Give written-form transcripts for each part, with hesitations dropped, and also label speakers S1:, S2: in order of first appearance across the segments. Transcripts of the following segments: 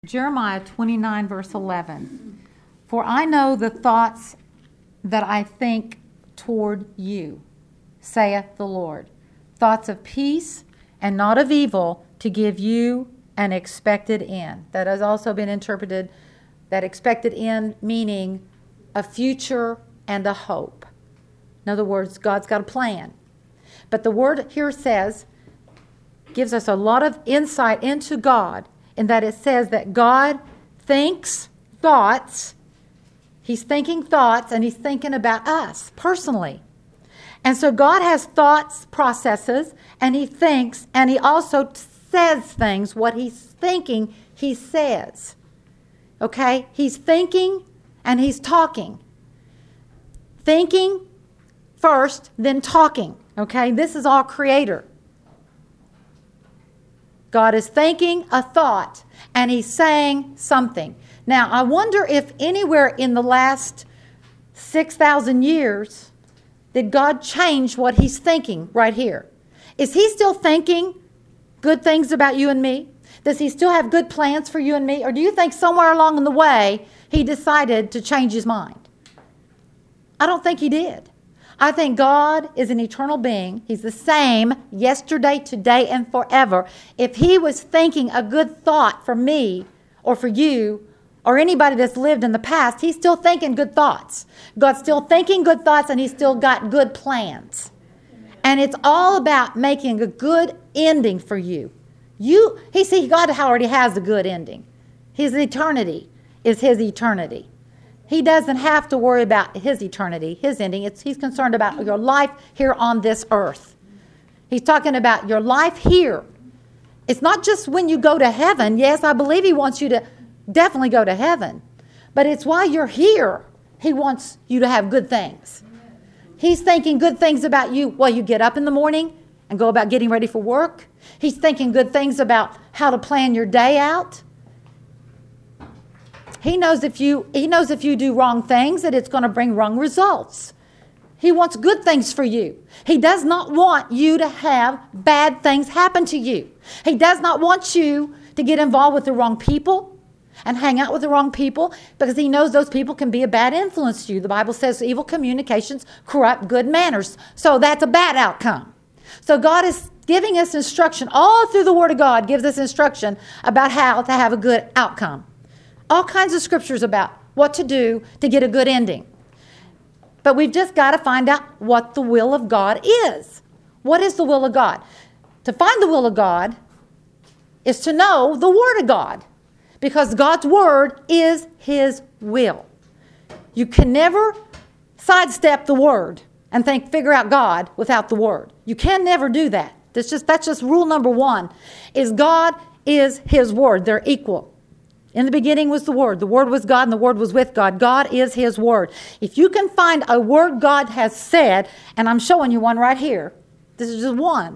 S1: Jeremiah 29, verse 11. For I know the thoughts that I think toward you, saith the Lord. Thoughts of peace and not of evil, to give you an expected end. That has also been interpreted, that expected end meaning a future and a hope. In other words, God's got a plan. But the word here says, gives us a lot of insight into God, in that it says that God thinks thoughts. He's thinking thoughts, and he's thinking about us personally. And so God has thoughts, processes, and he thinks, and he also says things. What he's thinking, he says. Okay? He's thinking and he's talking. Thinking first, then talking. Okay? This is all creator. God is thinking a thought, and he's saying something. Now, I wonder if anywhere in the last 6,000 years did God change what he's thinking right here. Is he still thinking good things about you and me? Does he still have good plans for you and me? Or do you think somewhere along in the way he decided to change his mind? I don't think he did. I think God is an eternal being. He's the same yesterday, today, and forever. If he was thinking a good thought for me or for you or anybody that's lived in the past, he's still thinking good thoughts. God's still thinking good thoughts, and he's still got good plans. And it's all about making a good ending for you. God already has a good ending. His eternity is his eternity. He doesn't have to worry about his eternity, his ending. He's concerned about your life here on this earth. He's talking about your life here. It's not just when you go to heaven. Yes, I believe he wants you to definitely go to heaven. But it's while you're here, he wants you to have good things. He's thinking good things about you while you get up in the morning and go about getting ready for work. He's thinking good things about how to plan your day out. He knows if you do wrong things, that it's going to bring wrong results. He wants good things for you. He does not want you to have bad things happen to you. He does not want you to get involved with the wrong people and hang out with the wrong people, because he knows those people can be a bad influence to you. The Bible says evil communications corrupt good manners. So that's a bad outcome. So God is giving us instruction all through the Word of God, gives us instruction about how to have a good outcome. All kinds of scriptures about what to do to get a good ending. But we've just got to find out what the will of God is. What is the will of God? To find the will of God is to know the Word of God, because God's Word is his will. You can never sidestep the Word and figure out God without the Word. You can never do that. That's just rule number one, is God is his Word. They're equal. In the beginning was the Word. The Word was God, and the Word was with God. God is his Word. If you can find a word God has said, and I'm showing you one right here, this is just one,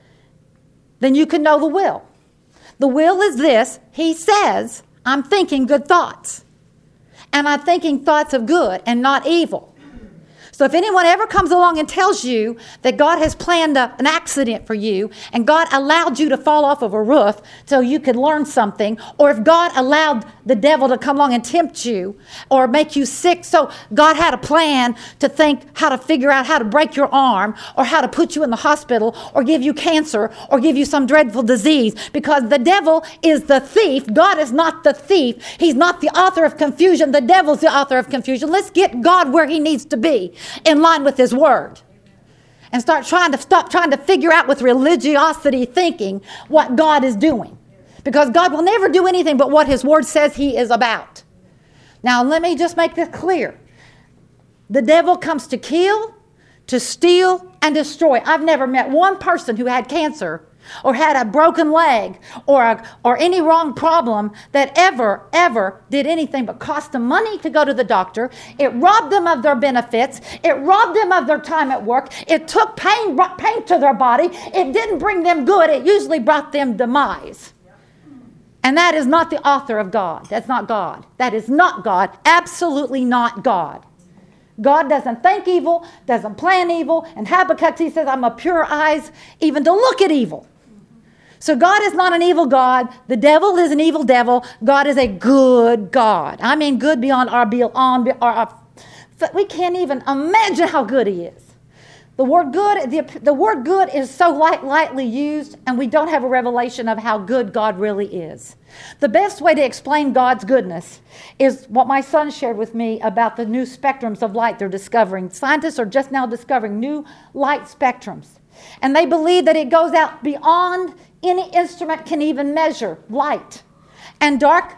S1: then you can know the will. The will is this. He says, I'm thinking good thoughts. And I'm thinking thoughts of good and not evil. So if anyone ever comes along and tells you that God has planned an accident for you, and God allowed you to fall off of a roof so you could learn something, or if God allowed the devil to come along and tempt you or make you sick, so God had a plan to think how to figure out how to break your arm, or how to put you in the hospital, or give you cancer, or give you some dreadful disease, because the devil is the thief. God is not the thief. He's not the author of confusion. The devil's the author of confusion. Let's get God where he needs to be, in line with his Word, and stop trying to figure out with religiosity thinking what God is doing, because God will never do anything but what his Word says he is about. Now let me just make this clear. The devil comes to kill, to steal, and destroy. I've never met one person who had cancer or had a broken leg or any wrong problem that ever did anything but cost them money to go to the doctor. It robbed them of their benefits. It robbed them of their time at work. It took brought pain to their body. It didn't bring them good. It usually brought them demise. And that is not the author of God. That's not God. That is not God. Absolutely not God. God doesn't think evil, doesn't plan evil. And Habakkuk, he says, I'm of pure eyes even to look at evil. So God is not an evil God. The devil is an evil devil. God is a good God. I mean good beyond we can't even imagine how good he is. The word good is so lightly used, and we don't have a revelation of how good God really is. The best way to explain God's goodness is what my son shared with me about the new spectrums of light they're discovering. Scientists are just now discovering new light spectrums, and they believe that it goes out beyond any instrument can even measure light. And dark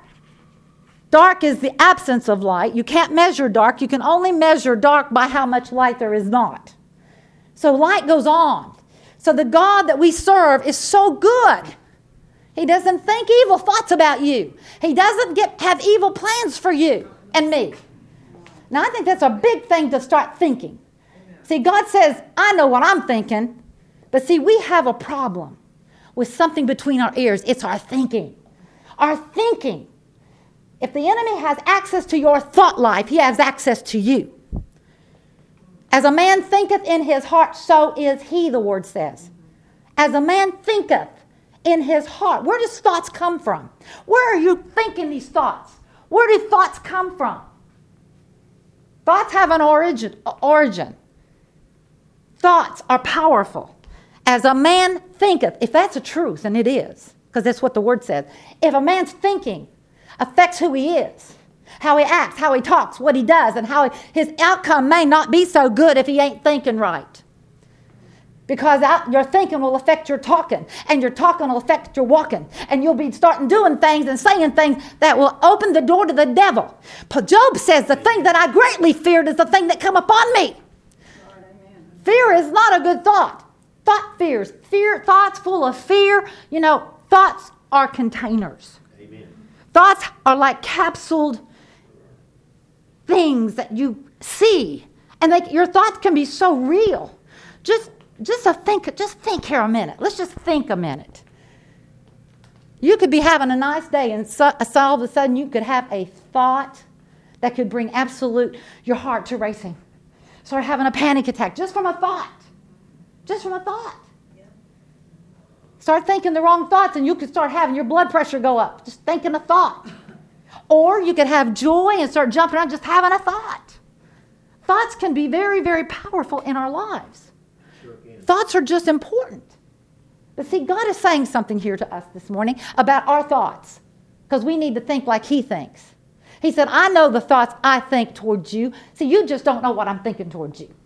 S1: is the absence of light. You can't measure dark. You can only measure dark by how much light there is not. So light goes on. So the God that we serve is so good. He doesn't think evil thoughts about you. He doesn't have evil plans for you and me. Now, I think that's a big thing to start thinking. See, God says, I know what I'm thinking. But see, we have a problem with something between our ears. It's our thinking. Our thinking. If the enemy has access to your thought life, he has access to you. As a man thinketh in his heart, so is he, the word says. As a man thinketh in his heart. Where does thoughts come from? Where are you thinking these thoughts? Where do thoughts come from? Thoughts have an origin. Thoughts are powerful. As a man thinketh, if that's a truth, and it is, because that's what the word says. If a man's thinking affects who he is, how he acts, how he talks, what he does, and how his outcome may not be so good if he ain't thinking right. Because your thinking will affect your talking, and your talking will affect your walking, and you'll be starting doing things and saying things that will open the door to the devil. But Job says, the thing that I greatly feared is the thing that come upon me. Fear is not a good thought. Thoughts full of fear. Thoughts are containers. Amen. Thoughts are like capsuled things that you see, and your thoughts can be so real. Just think here a minute. Let's just think a minute. You could be having a nice day, and all of a sudden you could have a thought that could bring your heart to racing. Start having a panic attack just from a thought. Yeah. Start thinking the wrong thoughts, and you could start having your blood pressure go up just thinking a thought. Or you could have joy and start jumping around just having a thought. Thoughts can be very, very powerful in our lives. Sure can. Thoughts are just important. But see, God is saying something here to us this morning about our thoughts, because we need to think like he thinks. He said, I know the thoughts I think towards you. See, you just don't know what I'm thinking towards you.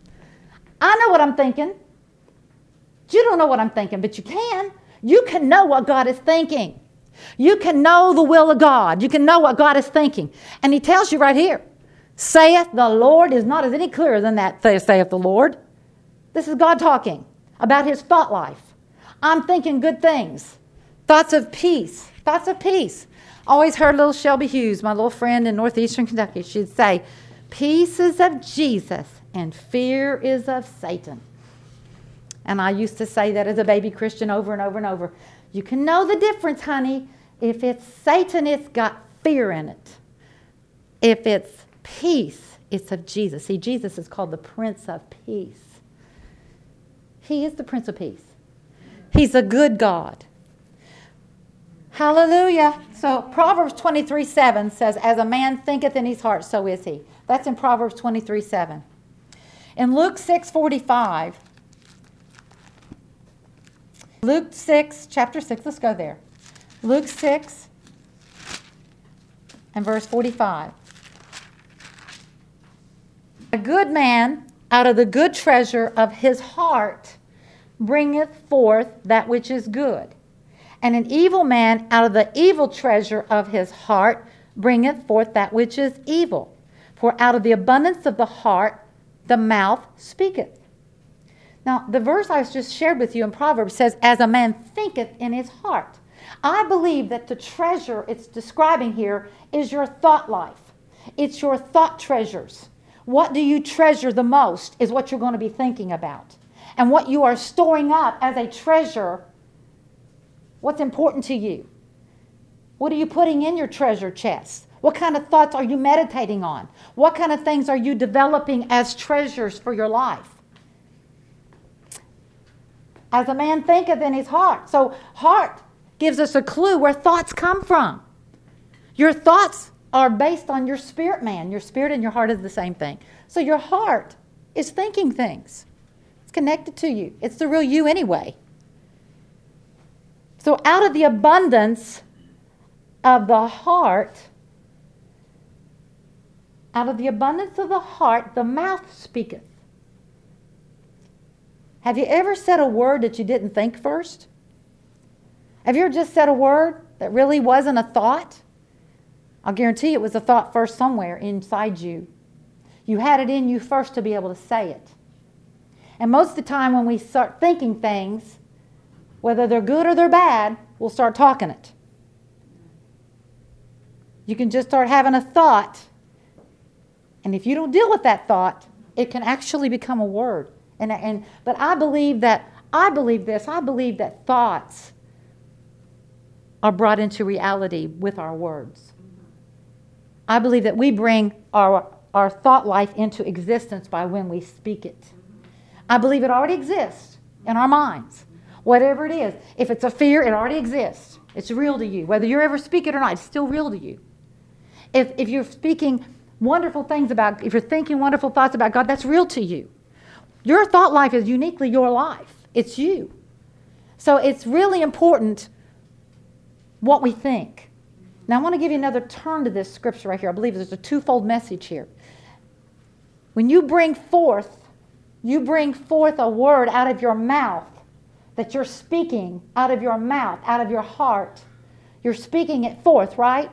S1: I know what I'm thinking. You don't know what I'm thinking, but you can. You can know what God is thinking. You can know the will of God. You can know what God is thinking. And he tells you right here, saith the Lord is not as any clearer than that, saith the Lord. This is God talking about his thought life. I'm thinking good things. Thoughts of peace. Thoughts of peace. Always heard little Shelby Hughes, my little friend in northeastern Kentucky. She'd say, peace is of Jesus and fear is of Satan. And I used to say that as a baby Christian over and over and over. You can know the difference, honey. If it's Satan, it's got fear in it. If it's peace, it's of Jesus. See, Jesus is called the Prince of Peace. He is the Prince of Peace. He's a good God. Hallelujah. So Proverbs 23:7 says, as a man thinketh in his heart, so is he. That's in Proverbs 23:7. In Luke 6:45, Luke 6, chapter 6, let's go there. Luke 6 and verse 45. A good man out of the good treasure of his heart bringeth forth that which is good. And an evil man out of the evil treasure of his heart bringeth forth that which is evil. For out of the abundance of the heart the mouth speaketh. Now, the verse I just shared with you in Proverbs says, as a man thinketh in his heart. I believe that the treasure it's describing here is your thought life. It's your thought treasures. What do you treasure the most is what you're going to be thinking about. And what you are storing up as a treasure, what's important to you? What are you putting in your treasure chest? What kind of thoughts are you meditating on? What kind of things are you developing as treasures for your life? As a man thinketh in his heart. So heart gives us a clue where thoughts come from. Your thoughts are based on your spirit, man. Your spirit and your heart is the same thing. So your heart is thinking things. It's connected to you. It's the real you anyway. So out of the abundance of the heart, the mouth speaketh. Have you ever said a word that you didn't think first? Have you ever just said a word that really wasn't a thought? I'll guarantee it was a thought first somewhere inside you. You had it in you first to be able to say it. And most of the time when we start thinking things, whether they're good or they're bad, we'll start talking it. You can just start having a thought, and if you don't deal with that thought, it can actually become a word. But I believe that thoughts are brought into reality with our words. I believe that we bring our thought life into existence by when we speak it. I believe it already exists in our minds. Whatever it is. If it's a fear, it already exists. It's real to you. Whether you ever speak it or not, it's still real to you. If you're speaking wonderful things if you're thinking wonderful thoughts about God, that's real to you. Your thought life is uniquely your life. It's you. So it's really important what we think. Now I want to give you another turn to this scripture right here. I believe there's a twofold message here. When you bring forth a word out of your mouth that you're speaking out of your mouth, out of your heart, you're speaking it forth, right?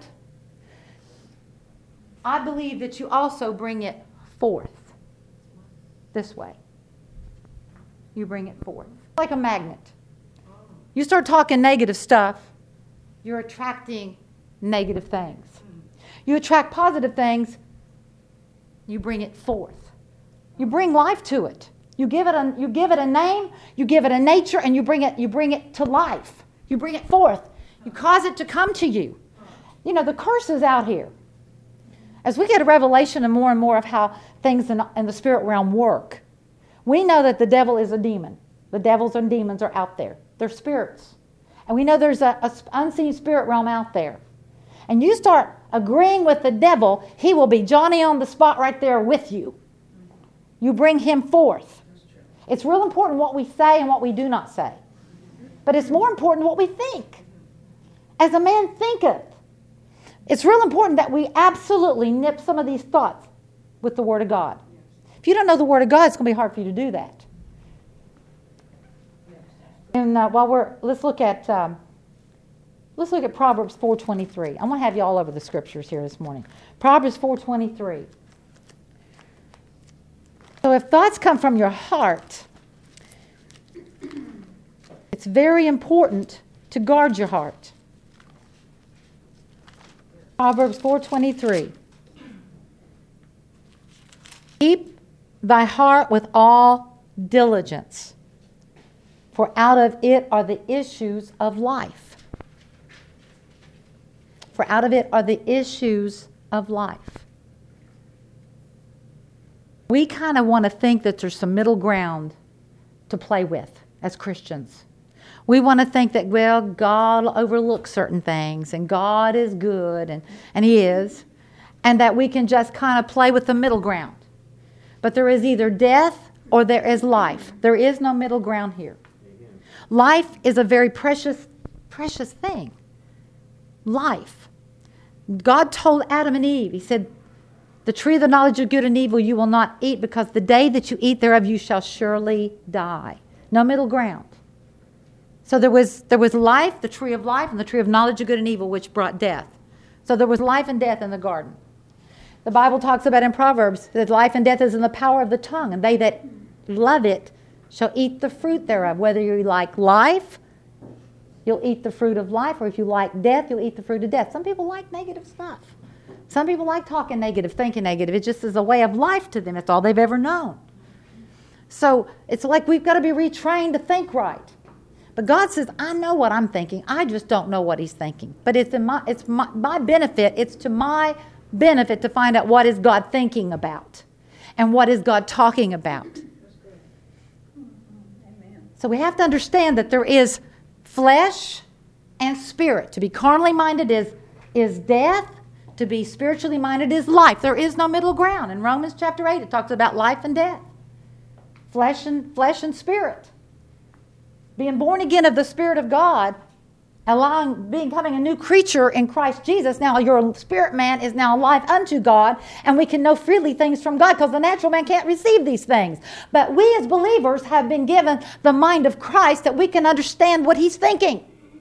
S1: I believe that you also bring it forth this way. You bring it forth. Like a magnet. You start talking negative stuff, you're attracting negative things. You attract positive things, you bring it forth. You bring life to it. You give it a name, you give it a nature, and you bring it to life. You bring it forth. You cause it to come to you. You know, the curse is out here. As we get a revelation and more of how things in the spirit realm work, we know that the devil is a demon. The devils and demons are out there. They're spirits. And we know there's an unseen spirit realm out there. And you start agreeing with the devil, he will be Johnny on the spot right there with you. You bring him forth. It's real important what we say and what we do not say. But it's more important what we think. As a man thinketh. It's real important that we absolutely nip some of these thoughts with the Word of God. If you don't know the Word of God, it's going to be hard for you to do that. And let's look at Proverbs 4:23. I'm going to have you all over the scriptures here this morning. Proverbs 4:23. So if thoughts come from your heart, it's very important to guard your heart. Proverbs 4:23. Keep thy heart with all diligence, for out of it are the issues of life. For out of it are the issues of life. We kind of want to think that there's some middle ground to play with as Christians. We want to think that, well, God will overlook certain things, and God is good, and He is, and that we can just kind of play with the middle ground. But there is either death or there is life. There is no middle ground here. Life is a very precious, precious thing. Life. God told Adam and Eve, He said, the tree of the knowledge of good and evil you will not eat, because the day that you eat thereof you shall surely die. No middle ground. So there was life, the tree of life, and the tree of knowledge of good and evil, which brought death. So there was life and death in the garden. The Bible talks about in Proverbs that life and death is in the power of the tongue, and they that love it shall eat the fruit thereof. Whether you like life, you'll eat the fruit of life, or if you like death, you'll eat the fruit of death. Some people like negative stuff. Some people like talking negative, thinking negative. It just is a way of life to them. It's all they've ever known. So it's like we've got to be retrained to think right. But God says, I know what I'm thinking. I just don't know what He's thinking. But it's my benefit. It's to my benefit to find out what is God thinking about and what is God talking about. So we have to understand that there is flesh and spirit. To be carnally minded is death. To be spiritually minded is life. There is no middle ground. In Romans chapter 8, it talks about life and death. Flesh and spirit. Being born again of the Spirit of God, becoming a new creature in Christ Jesus. Now your spirit man is now alive unto God, and we can know freely things from God because the natural man can't receive these things. But we as believers have been given the mind of Christ that we can understand what He's thinking.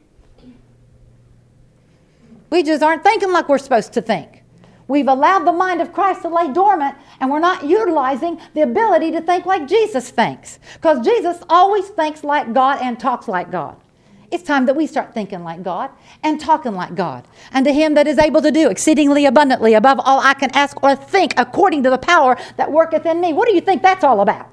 S1: We just aren't thinking like we're supposed to think. We've allowed the mind of Christ to lay dormant, and we're not utilizing the ability to think like Jesus thinks. Because Jesus always thinks like God and talks like God. It's time that we start thinking like God and talking like God. And to Him that is able to do exceedingly abundantly above all I can ask or think, according to the power that worketh in me. What do you think that's all about?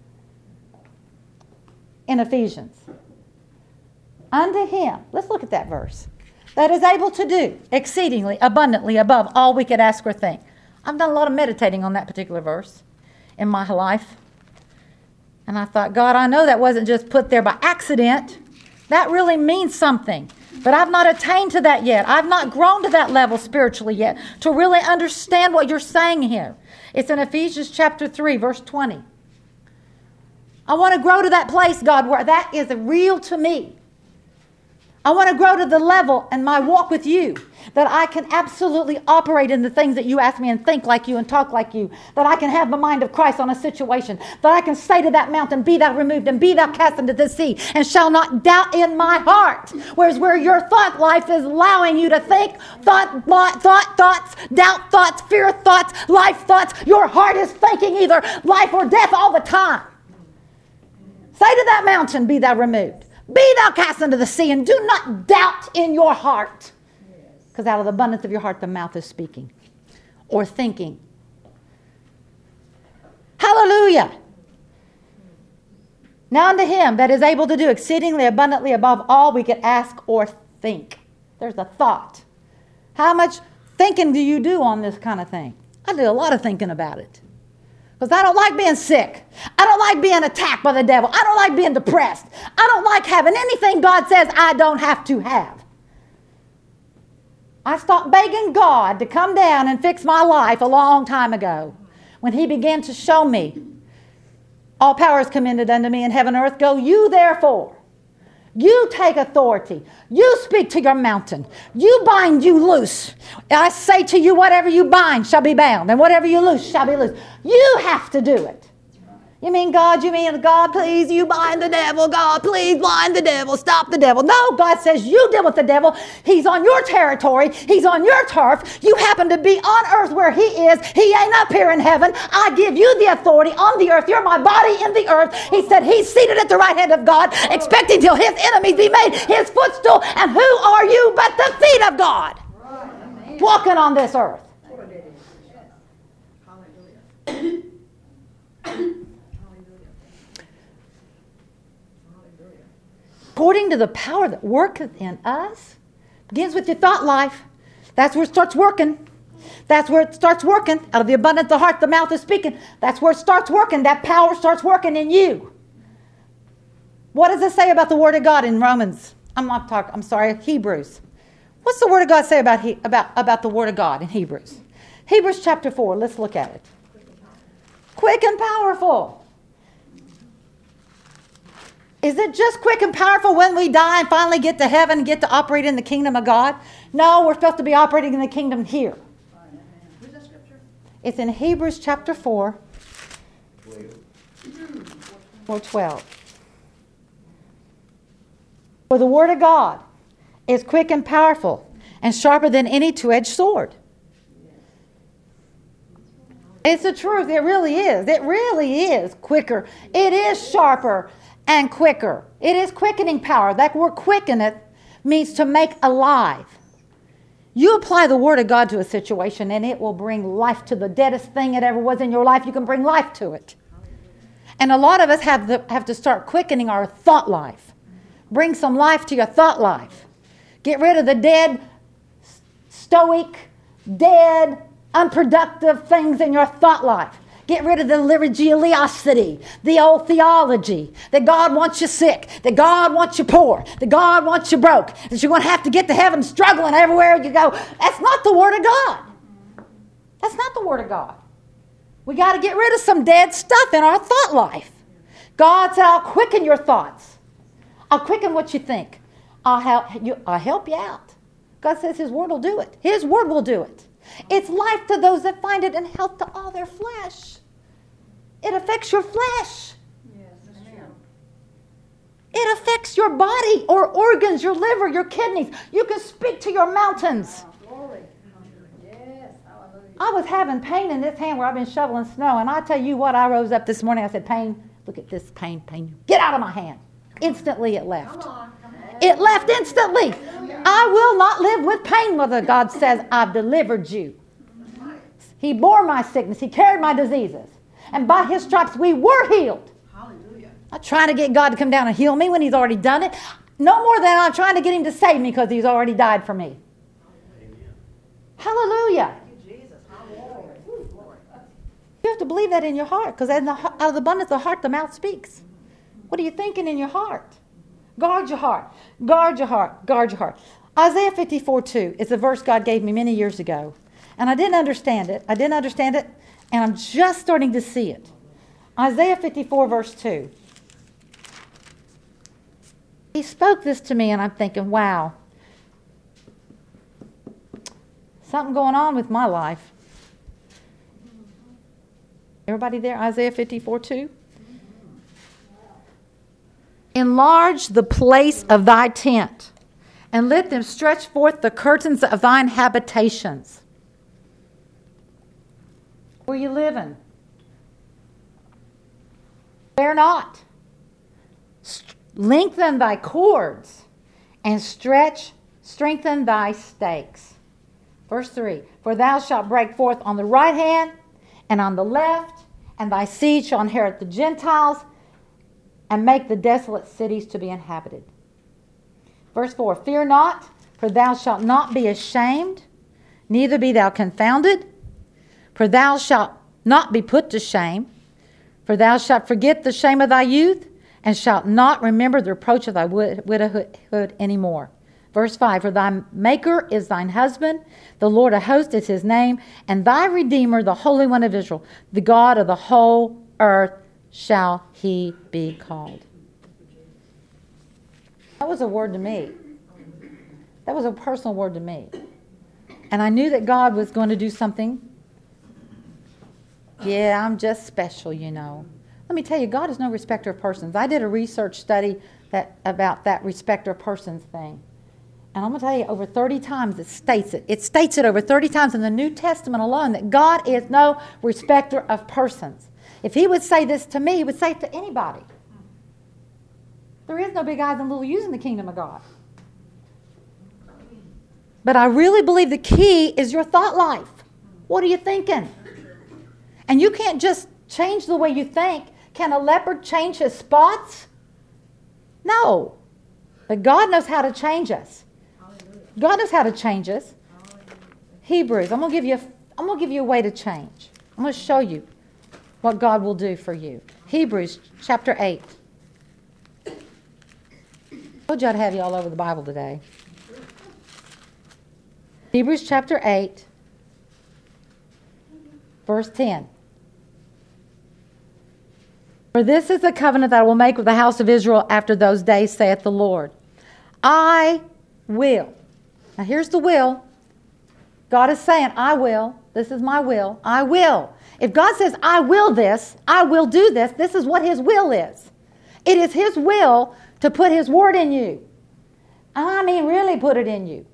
S1: In Ephesians. Unto Him. Let's look at that verse. That is able to do exceedingly abundantly above all we could ask or think. I've done a lot of meditating on that particular verse in my life. And I thought, God, I know that wasn't just put there by accident. That really means something. But I've not attained to that yet. I've not grown to that level spiritually yet to really understand what you're saying here. It's in Ephesians chapter 3, verse 20. I want to grow to that place, God, where that is real to me. I want to grow to the level in my walk with you that I can absolutely operate in the things that you ask me and think like you and talk like you, that I can have the mind of Christ on a situation, that I can say to that mountain, be thou removed and be thou cast into the sea, and shall not doubt in my heart. Whereas where your thought life is allowing you to think thoughts, doubt thoughts, fear thoughts, life thoughts, your heart is thinking either life or death all the time. Say to that mountain, be thou removed. Be thou cast into the sea, and do not doubt in your heart. Because out of the abundance of your heart, the mouth is speaking or thinking. Hallelujah. Now unto Him that is able to do exceedingly abundantly above all we could ask or think. There's a thought. How much thinking do you do on this kind of thing? I do a lot of thinking about it. Because I don't like being sick. I don't like being attacked by the devil. I don't like being depressed. I don't like having anything God says I don't have to have. I stopped begging God to come down and fix my life a long time ago when He began to show me, all power is commended unto me in heaven and earth. Go you therefore. You take authority. You speak to your mountain. You bind, you loose. I say to you, whatever you bind shall be bound, and whatever you loose shall be loose. You have to do it. You mean God, please, you bind the devil. God, please bind the devil. Stop the devil. No, God says you deal with the devil. He's on your territory. He's on your turf. You happen to be on earth where He is. He ain't up here in heaven. I give you the authority on the earth. You're my body in the earth. He said He's seated at the right hand of God, expecting till His enemies be made His footstool. And who are you but the feet of God? Walking on this earth. According to the power that worketh in us, begins with your thought life. That's where it starts working. That's where it starts working. Out of the abundance of the heart, the mouth is speaking. That's where it starts working. That power starts working in you. What does it say about the Word of God in Romans? Hebrews. What's the Word of God say about the Word of God in Hebrews? Hebrews chapter 4. Let's look at it. Quick and powerful. Is it just quick and powerful when we die and finally get to heaven and get to operate in the kingdom of God? No, we're supposed to be operating in the kingdom here.
S2: Where's that scripture?
S1: It's in Hebrews chapter 4, 4:12. For the Word of God is quick and powerful and sharper than any two-edged sword. It's the truth. It really is. It really is quicker. It is sharper and quicker. It is quickening power. That word quickeneth means to make alive. You apply the Word of God to a situation and it will bring life to the deadest thing it ever was in your life. You can bring life to it. And a lot of us have to start quickening our thought life. Bring some life to your thought life. Get rid of the dead, stoic, dead, unproductive things in your thought life. Get rid of the religiosity, the old theology that God wants you sick, that God wants you poor, that God wants you broke, that you're going to have to get to heaven struggling everywhere you go. That's not the Word of God. That's not the Word of God. We got to get rid of some dead stuff in our thought life. God said, I'll quicken your thoughts. I'll quicken what you think. I'll help you out. God says His Word will do it. His Word will do it. It's life to those that find it and health to all their flesh. It affects your flesh.
S2: Yes, that's true.
S1: It affects your body or organs, your liver, your kidneys. You can speak to your mountains.
S2: Glory. Yes, hallelujah.
S1: I was having pain in this hand where I've been shoveling snow, and I tell you what, I rose up this morning. I said, pain, look at this pain. Get out of my hand. Instantly it left.
S2: Come on.
S1: It left instantly. I will not live with pain, Mother. God says, I've delivered you. He bore my sickness. He carried my diseases. And by His stripes we were healed.
S2: Hallelujah.
S1: I'm trying to get God to come down and heal me when He's already done it. No more than I'm trying to get Him to save me because He's already died for me.
S3: Amen.
S1: Hallelujah.
S2: Thank you, Jesus. Hallelujah. Ooh, glory.
S1: You have to believe that in your heart, because out of the abundance of the heart, the mouth speaks. What are you thinking in your heart? Guard your heart. Guard your heart. Guard your heart. Isaiah 54:2 is a verse God gave me many years ago. And I didn't understand it. And I'm just starting to see it. Isaiah 54, verse 2. He spoke this to me, and I'm thinking, wow, something going on with my life. Everybody there? Isaiah 54:2. Enlarge the place of thy tent, and let them stretch forth the curtains of thine habitations. Where you living? Spare not. Lengthen thy cords, and strengthen thy stakes. Verse 3, for thou shalt break forth on the right hand and on the left, and thy seed shall inherit the Gentiles, and make the desolate cities to be inhabited. Verse 4, fear not, for thou shalt not be ashamed, neither be thou confounded, for thou shalt not be put to shame, for thou shalt forget the shame of thy youth, and shalt not remember the reproach of thy widowhood any more. Verse 5, for thy Maker is thine husband, the Lord of hosts is His name, and thy Redeemer, the Holy One of Israel, the God of the whole earth, shall He be called. That was a word to me. That was a personal word to me. And I knew that God was going to do something. Yeah, I'm just special, you know. Let me tell you, God is no respecter of persons. I did a research study about that respecter of persons thing. And I'm going to tell you, over 30 times it states it. It states it over 30 times in the New Testament alone that God is no respecter of persons. If He would say this to me, He would say it to anybody. There is no big eyes and little U's in the kingdom of God. But I really believe the key is your thought life. What are you thinking? And you can't just change the way you think. Can a leopard change his spots? No. But God knows how to change us. God knows how to change us. Hebrews, I'm going to give you a way to change. I'm going to show you what God will do for you. Hebrews chapter 8. I told you I'd have you all over the Bible today. Hebrews chapter 8, verse 10. For this is the covenant that I will make with the house of Israel after those days, saith the Lord. I will. Now here's the will. God is saying, I will. This is my will. I will. If God says, I will this, I will do this, this is what His will is. It is His will to put His word in you. I mean, really put it in you.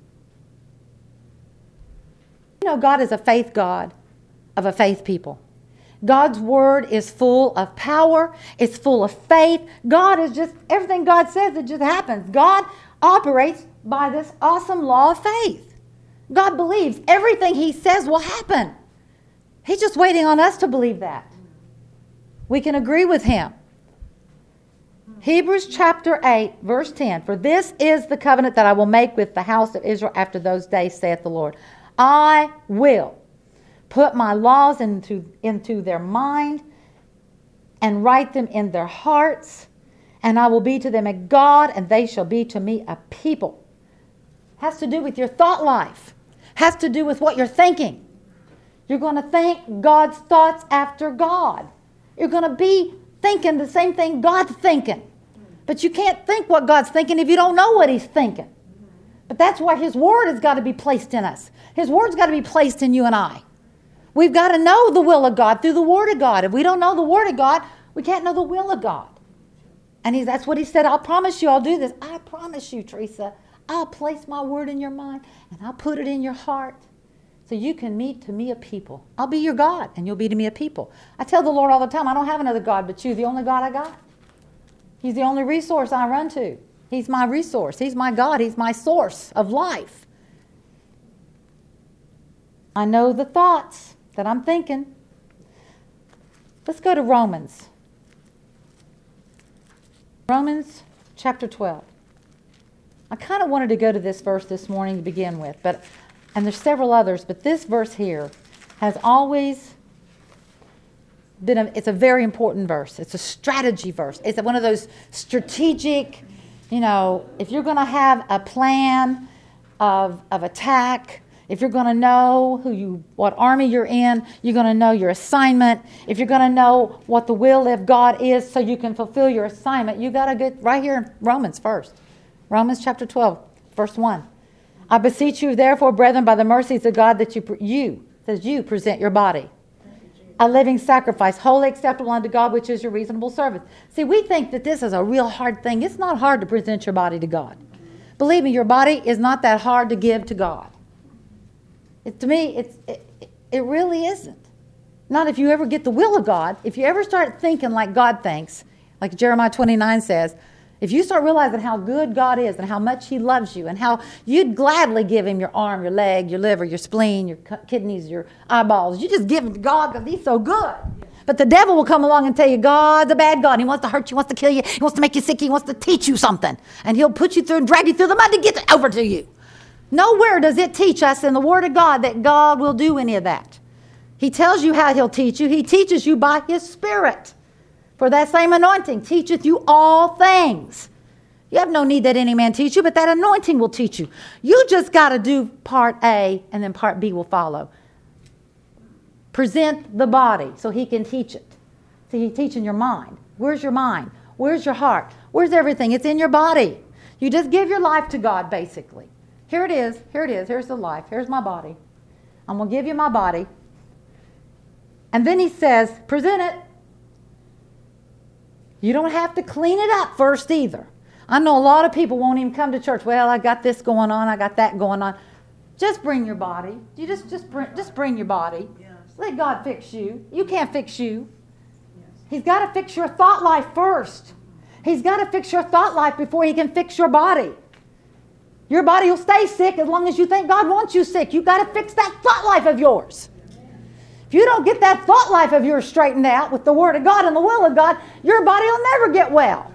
S1: You know, God is a faith God of a faith people. God's word is full of power. It's full of faith. God is just, everything God says, it just happens. God operates by this awesome law of faith. God believes everything He says will happen. He's just waiting on us to believe that. We can agree with Him. Hebrews chapter 8, verse 10. For this is the covenant that I will make with the house of Israel after those days, saith the Lord. I will put my laws into their mind and write them in their hearts, and I will be to them a God, and they shall be to me a people. Has to do with your thought life. Has to do with what you're thinking. You're going to think God's thoughts after God. You're going to be thinking the same thing God's thinking. But you can't think what God's thinking if you don't know what He's thinking. But that's why His Word has got to be placed in us. His Word's got to be placed in you and I. We've got to know the will of God through the Word of God. If we don't know the Word of God, we can't know the will of God. And that's what He said, I'll promise you I'll do this. I promise you, Teresa, I'll place my Word in your mind and I'll put it in your heart so you can meet to me a people. I'll be your God and you'll be to me a people. I tell the Lord all the time, I don't have another God but you, the only God I got. He's the only resource I run to. He's my resource. He's my God. He's my source of life. I know the thoughts that I'm thinking. Let's go to Romans. Romans chapter 12. I kind of wanted to go to this verse this morning to begin with, and there's several others, but this verse here has always been it's a very important verse. It's a strategy verse. It's one of those strategic, if you're going to have a plan of attack, if you're going to know what army you're in, you're going to know your assignment. If you're going to know what the will of God is so you can fulfill your assignment, you got to get right here in Romans first. Romans chapter 12, verse 1. I beseech you, therefore, brethren, by the mercies of God, that you present your body a living sacrifice, wholly acceptable unto God, which is your reasonable service. See, we think that this is a real hard thing. It's not hard to present your body to God. Believe me, your body is not that hard to give to God. To me, it really isn't. Not if you ever get the will of God. If you ever start thinking like God thinks, like Jeremiah 29 says, if you start realizing how good God is and how much He loves you and how you'd gladly give Him your arm, your leg, your liver, your spleen, your kidneys, your eyeballs. You just give them to God because He's so good. But the devil will come along and tell you, God's a bad God. He wants to hurt you, wants to kill you, He wants to make you sick, He wants to teach you something. And He'll put you through and drag you through the mud to get it over to you. Nowhere does it teach us in the Word of God that God will do any of that. He tells you how He'll teach you. He teaches you by His Spirit. For that same anointing teacheth you all things. You have no need that any man teach you, but that anointing will teach you. You just got to do part A, and then part B will follow. Present the body so He can teach it. See, He's teaching your mind. Where's your mind? Where's your heart? Where's everything? It's in your body. You just give your life to God, basically. Here it is. Here it is. Here's the life. Here's my body. I'm going to give you my body. And then He says, present it. You don't have to clean it up first either. I know a lot of people won't even come to church. Well, I got this going on. I got that going on. Just bring your body. You just bring your body. Yes. Let God fix you. You can't fix you. Yes. He's got to fix your thought life first. He's got to fix your thought life before He can fix your body. Your body will stay sick as long as you think God wants you sick. You've got to fix that thought life of yours. If you don't get that thought life of yours straightened out with the Word of God and the will of God, your body will never get well.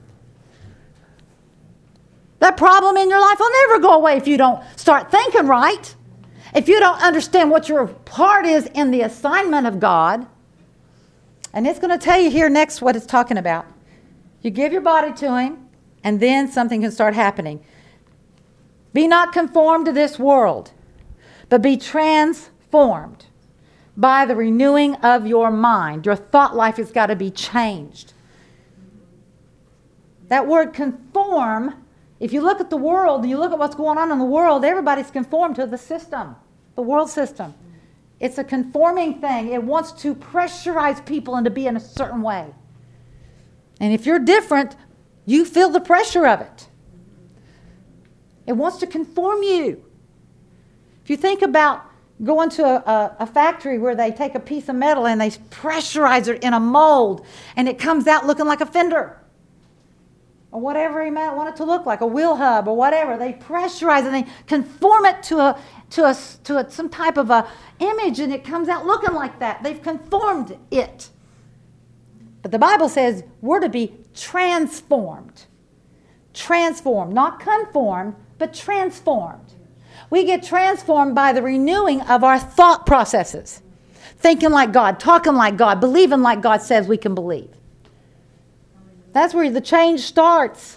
S1: That problem in your life will never go away if you don't start thinking right. If you don't understand what your part is in the assignment of God. And it's going to tell you here next what it's talking about. You give your body to Him, and then something can start happening. Be not conformed to this world, but be transformed by the renewing of your mind. Your thought life has got to be changed. That word conform, if you look at the world and you look at what's going on in the world, everybody's conformed to the system, the world system. It's a conforming thing. It wants to pressurize people into being a certain way. And if you're different, you feel the pressure of it. It wants to conform you. If you think about going to a factory where they take a piece of metal and they pressurize it in a mold and it comes out looking like a fender or whatever you might want it to look like, a wheel hub or whatever. They pressurize it and they conform it to some type of a image and it comes out looking like that. They've conformed it. But the Bible says we're to be transformed. Transformed, not conformed, but transformed. We get transformed by the renewing of our thought processes. Thinking like God, talking like God, believing like God says we can believe. That's where the change starts.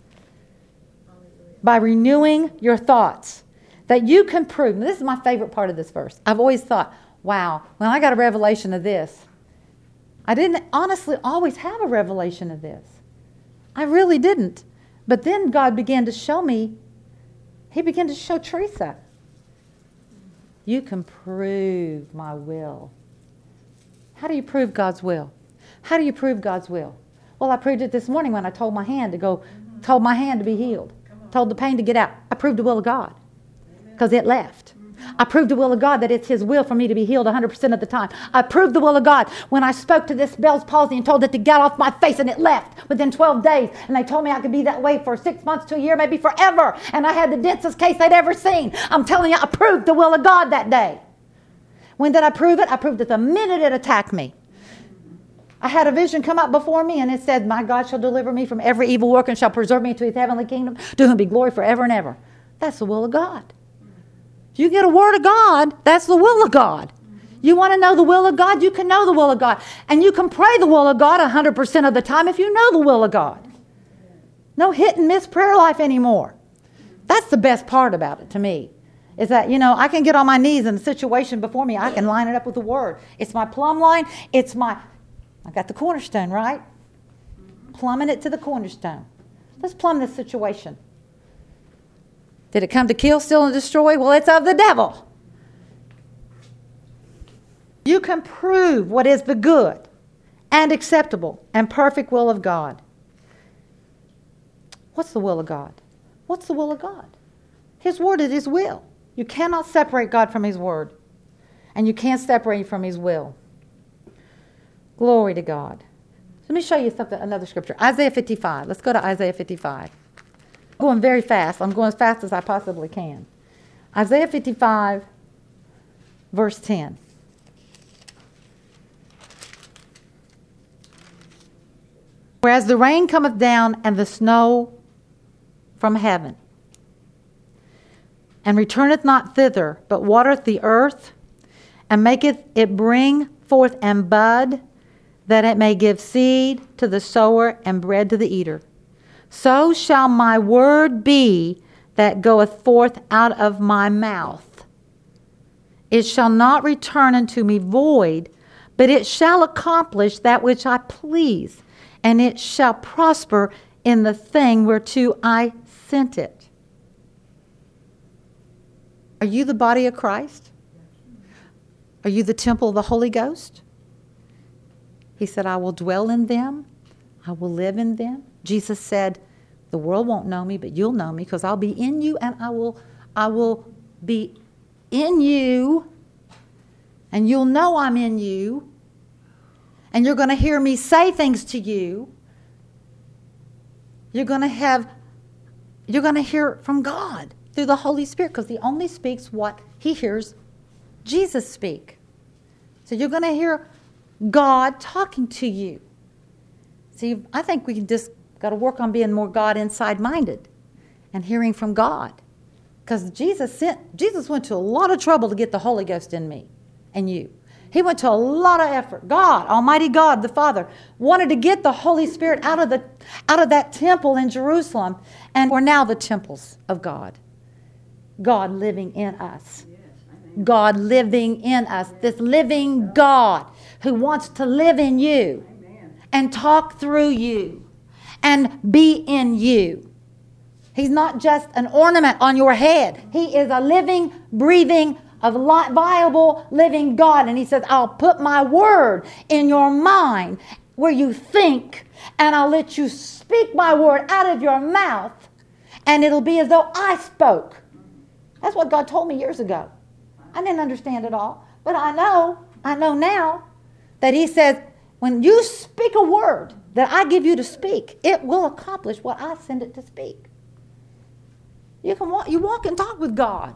S1: By renewing your thoughts. That you can prove. This is my favorite part of this verse. I've always thought, wow, when I got a revelation of this, I didn't honestly always have a revelation of this. I really didn't. But then God began to show me, He began to show Teresa, you can prove my will. How do you prove God's will? How do you prove God's will? Well, I proved it this morning when I told my hand to go, told my hand to be healed, told the pain to get out. I proved the will of God because it left. I proved the will of God that it's His will for me to be healed 100% of the time. I proved the will of God when I spoke to this Bell's palsy and told it to get off my face, and it left within 12 days. And they told me I could be that way for 6 months to a year, maybe forever. And I had the densest case they'd ever seen. I'm telling you, I proved the will of God that day. When did I prove it? I proved it the minute it attacked me. I had a vision come up before me, and it said, my God shall deliver me from every evil work and shall preserve me to His heavenly kingdom, to whom be glory forever and ever. That's the will of God. If you get a word of God, that's the will of God. You want to know the will of God? You can know the will of God. And you can pray the will of God 100% of the time if you know the will of God. No hit and miss prayer life anymore. That's the best part about it to me. Is that, I can get on my knees in the situation before me. I can line it up with the Word. It's my plumb line. I got the cornerstone, right? Plumbing it to the cornerstone. Let's plumb this situation. Did it come to kill, steal, and destroy? Well, it's of the devil. You can prove what is the good and acceptable and perfect will of God. What's the will of God? What's the will of God? His Word is His will. You cannot separate God from His Word. And you can't separate Him from His will. Glory to God. Let me show you something, another scripture. Isaiah 55. Let's go to Isaiah 55. I'm going very fast. I'm going as fast as I possibly can. Isaiah 55, verse 10. Whereas the rain cometh down and the snow from heaven, and returneth not thither, but watereth the earth, and maketh it bring forth and bud, that it may give seed to the sower and bread to the eater. So shall my word be that goeth forth out of my mouth. It shall not return unto me void, but it shall accomplish that which I please, and it shall prosper in the thing whereto I sent it. Are you the body of Christ? Are you the temple of the Holy Ghost? He said, I will dwell in them. I will live in them. Jesus said, the world won't know me, but you'll know me because I'll be in you, and I will be in you, and you'll know I'm in you, and you're going to hear me say things to you. You're going to hear from God through the Holy Spirit, because He only speaks what He hears Jesus speak. So you're going to hear God talking to you. See, I think we just got to work on being more God inside minded and hearing from God. Because Jesus went to a lot of trouble to get the Holy Ghost in me and you. He went to a lot of effort. God, Almighty God, the Father, wanted to get the Holy Spirit out of that temple in Jerusalem. And we're now the temples of God. God living in us. God living in us. This living God who wants to live in you and talk through you and be in you. He's not just an ornament on your head. He is a living, breathing, viable, living God. And He says, I'll put my word in your mind where you think, and I'll let you speak my word out of your mouth, and it'll be as though I spoke. That's what God told me years ago. I didn't understand it all, but I know now that He says, when you speak a word that I give you to speak, it will accomplish what I send it to speak. You walk and talk with God.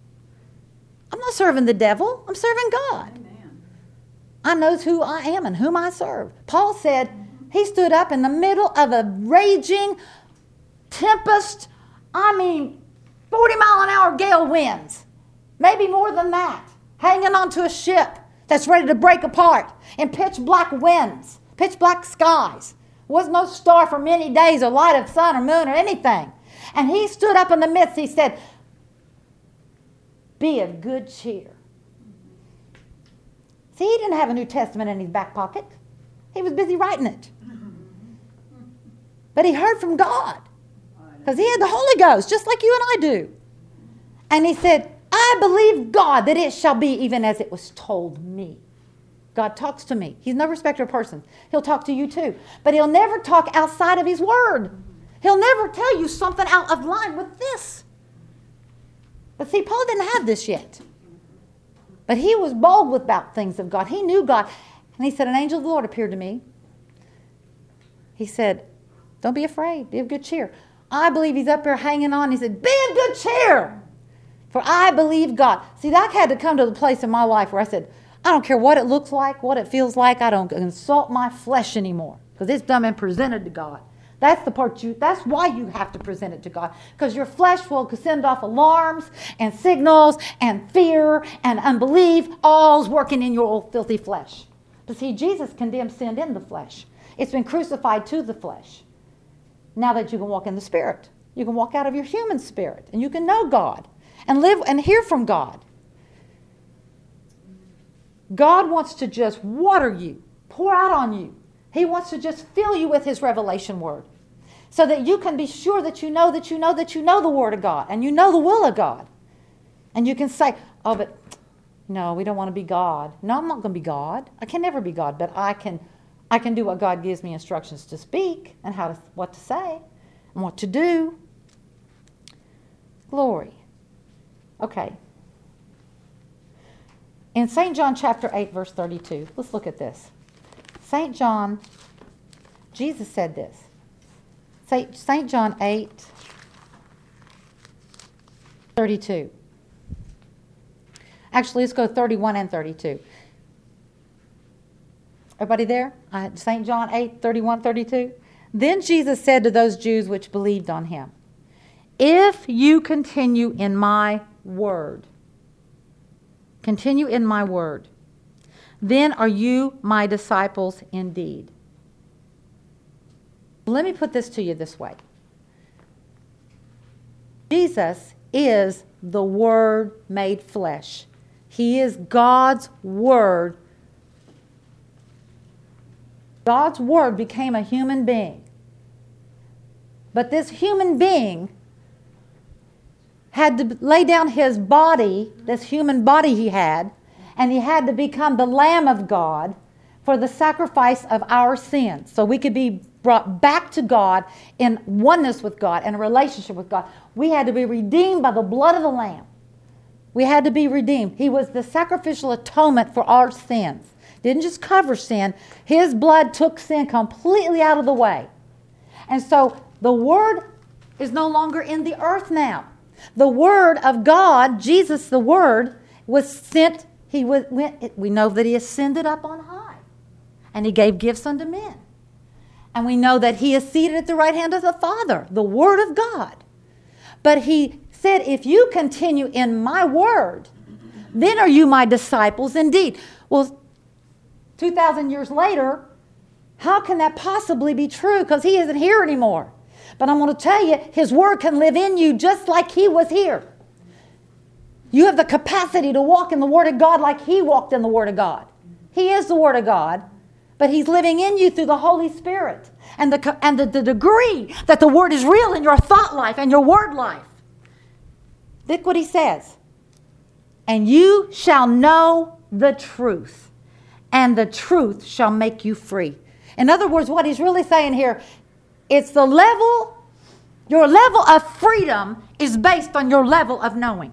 S1: I'm not serving the devil. I'm serving God. Amen. I know who I am and whom I serve. Paul said he stood up in the middle of a raging tempest. I mean, 40-mile-an-hour gale winds, maybe more than that, hanging onto a ship that's ready to break apart in pitch black winds, pitch black skies. Was no star for many days, or light of sun or moon or anything. And he stood up in the midst. He said, be of good cheer. See, he didn't have a New Testament in his back pocket. He was busy writing it. But he heard from God, because he had the Holy Ghost, just like you and I do. And he said, I believe God that it shall be even as it was told me. God talks to me. He's no respecter of persons. He'll talk to you too. But he'll never talk outside of his word. He'll never tell you something out of line with this. But see, Paul didn't have this yet. But he was bold about things of God. He knew God. And he said, an angel of the Lord appeared to me. He said, don't be afraid. Be of good cheer. I believe he's up there hanging on. He said, be of good cheer. For I believe God. See, that had to come to the place in my life where I said, I don't care what it looks like, what it feels like. I don't consult my flesh anymore, because it's done and presented to God. That's the part that's why you have to present it to God, because your flesh will send off alarms and signals and fear and unbelief, all's working in your old filthy flesh. But see, Jesus condemned sin in the flesh. It's been crucified to the flesh. Now that you can walk in the Spirit, you can walk out of your human spirit, and you can know God and live and hear from God. God wants to just water you, pour out on you. He wants to just fill you with his revelation word, so that you can be sure that you know the word of God, and you know the will of God. And you can say, oh, but no, we don't want to be God. No, I'm not going to be God. I can never be God, but I can do what God gives me instructions to speak, and what to say and what to do. Glory. Okay. In St. John chapter 8, verse 32, let's look at this. St. John, Jesus said this. St. John 8, 32. Actually, let's go 31 and 32. Everybody there? St. John 8, 31, 32. Then Jesus said to those Jews which believed on him, if you continue in my word, then are you my disciples indeed. Let me put this to you this way. Jesus is the Word made flesh. He is God's Word. God's Word became a human being. But this human being had to lay down his body, this human body he had, and he had to become the Lamb of God for the sacrifice of our sins, so we could be brought back to God in oneness with God and a relationship with God. We had to be redeemed by the blood of the Lamb. We had to be redeemed. He was the sacrificial atonement for our sins. Didn't just cover sin. His blood took sin completely out of the way. And so the Word is no longer in the earth now. The Word of God, Jesus the Word, was sent. We know that he ascended up on high, and he gave gifts unto men. And we know that he is seated at the right hand of the Father, the Word of God. But he said, if you continue in my word, then are you my disciples indeed. Well, 2,000 years later, how can that possibly be true? Because he isn't here anymore. But I'm going to tell you, his word can live in you just like he was here. You have the capacity to walk in the Word of God like he walked in the Word of God. He is the Word of God, but he's living in you through the Holy Spirit. And the degree that the Word is real in your thought life and your word life. Look what he says. And you shall know the truth, and the truth shall make you free. In other words, what he's really saying here, it's your level of freedom is based on your level of knowing.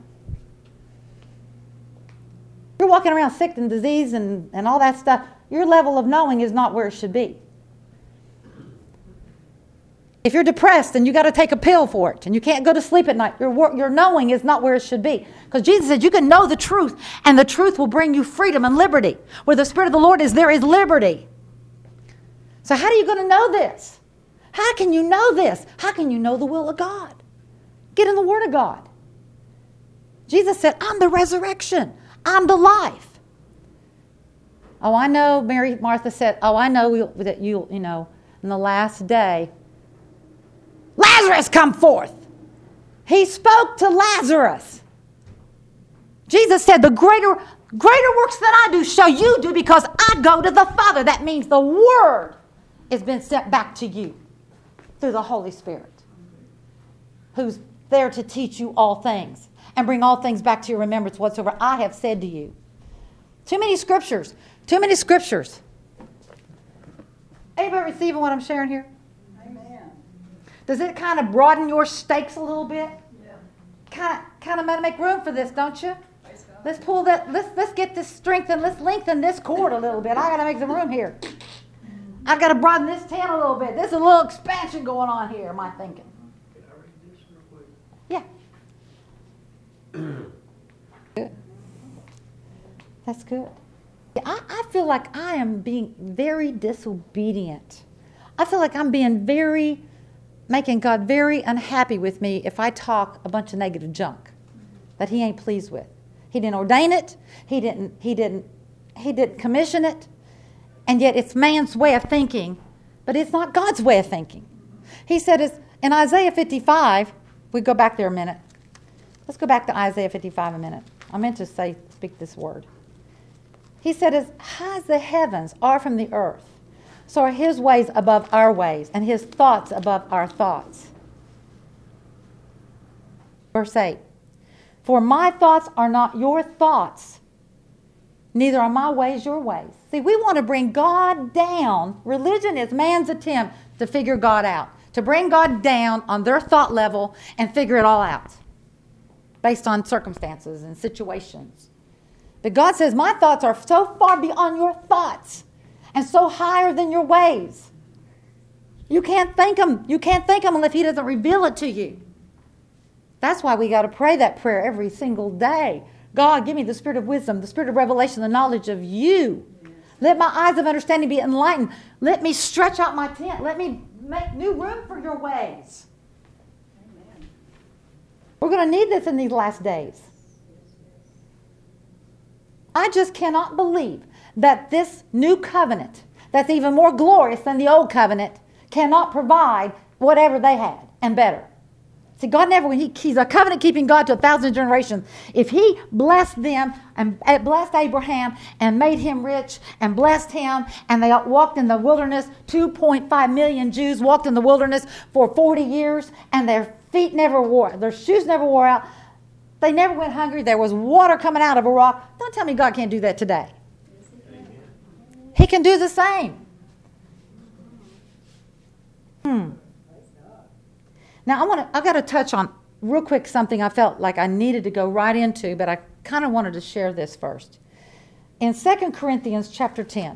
S1: You're walking around sick and disease and all that stuff. Your level of knowing is not where it should be. If you're depressed and you got to take a pill for it and you can't go to sleep at night, your knowing is not where it should be. Because Jesus said you can know the truth, and the truth will bring you freedom and liberty. Where the Spirit of the Lord is, there is liberty. So how are you going to know this? How can you know this? How can you know the will of God? Get in the Word of God. Jesus said, I'm the resurrection. I'm the life. Oh, I know, Martha said, oh, I know that you know, in the last day, Lazarus, come forth. He spoke to Lazarus. Jesus said, the greater works that I do shall you do because I go to the Father. That means the Word has been sent back to you through the Holy Spirit, who's there to teach you all things and bring all things back to your remembrance whatsoever I have said to you. Too many scriptures. Too many scriptures. Anybody receiving what I'm sharing here?
S2: Amen.
S1: Does it kind of broaden your stakes a little bit?
S2: Yeah.
S1: Kind of make room for this, don't you?
S2: Praise God.
S1: Let's pull that. Let's get this strength and let's lengthen this cord a little bit. I got to make some room here. I got to broaden this tent a little bit. There's a little expansion going on here. Am I thinking?
S3: Can I read this real quick?
S1: Yeah. Good. That's good. I feel like I am being very disobedient. I feel like I'm being making God very unhappy with me if I talk a bunch of negative junk that He ain't pleased with. He didn't ordain it. He didn't commission it. And yet it's man's way of thinking, but it's not God's way of thinking. He said in Isaiah 55, we go back there a minute. Let's go back to Isaiah 55 a minute. I meant to speak this word. He said, as high as the heavens are from the earth, so are His ways above our ways, and His thoughts above our thoughts. Verse 8, for my thoughts are not your thoughts, neither are my ways your ways. See, we want to bring God down. Religion is man's attempt to figure God out, to bring God down on their thought level and figure it all out based on circumstances and situations. But God says, my thoughts are so far beyond your thoughts and so higher than your ways. You can't think them. You can't think them unless He doesn't reveal it to you. That's why we got to pray that prayer every single day. God, give me the spirit of wisdom, the spirit of revelation, the knowledge of you. Let my eyes of understanding be enlightened. Let me stretch out my tent. Let me make new room for your ways.
S2: Amen.
S1: We're going to need this in these last days. I just cannot believe that this new covenant, that's even more glorious than the old covenant, cannot provide whatever they had and better. See, God never, He's a covenant-keeping God to 1,000 generations. If He blessed them and blessed Abraham and made him rich and blessed him, and they walked in the wilderness, 2.5 million Jews walked in the wilderness for 40 years, and their shoes never wore out. They never went hungry. There was water coming out of a rock. Don't tell me God can't do that today. He can do the same. Now, I've got to touch on real quick something I felt like I needed to go right into, but I kind of wanted to share this first. In 2 Corinthians chapter 10.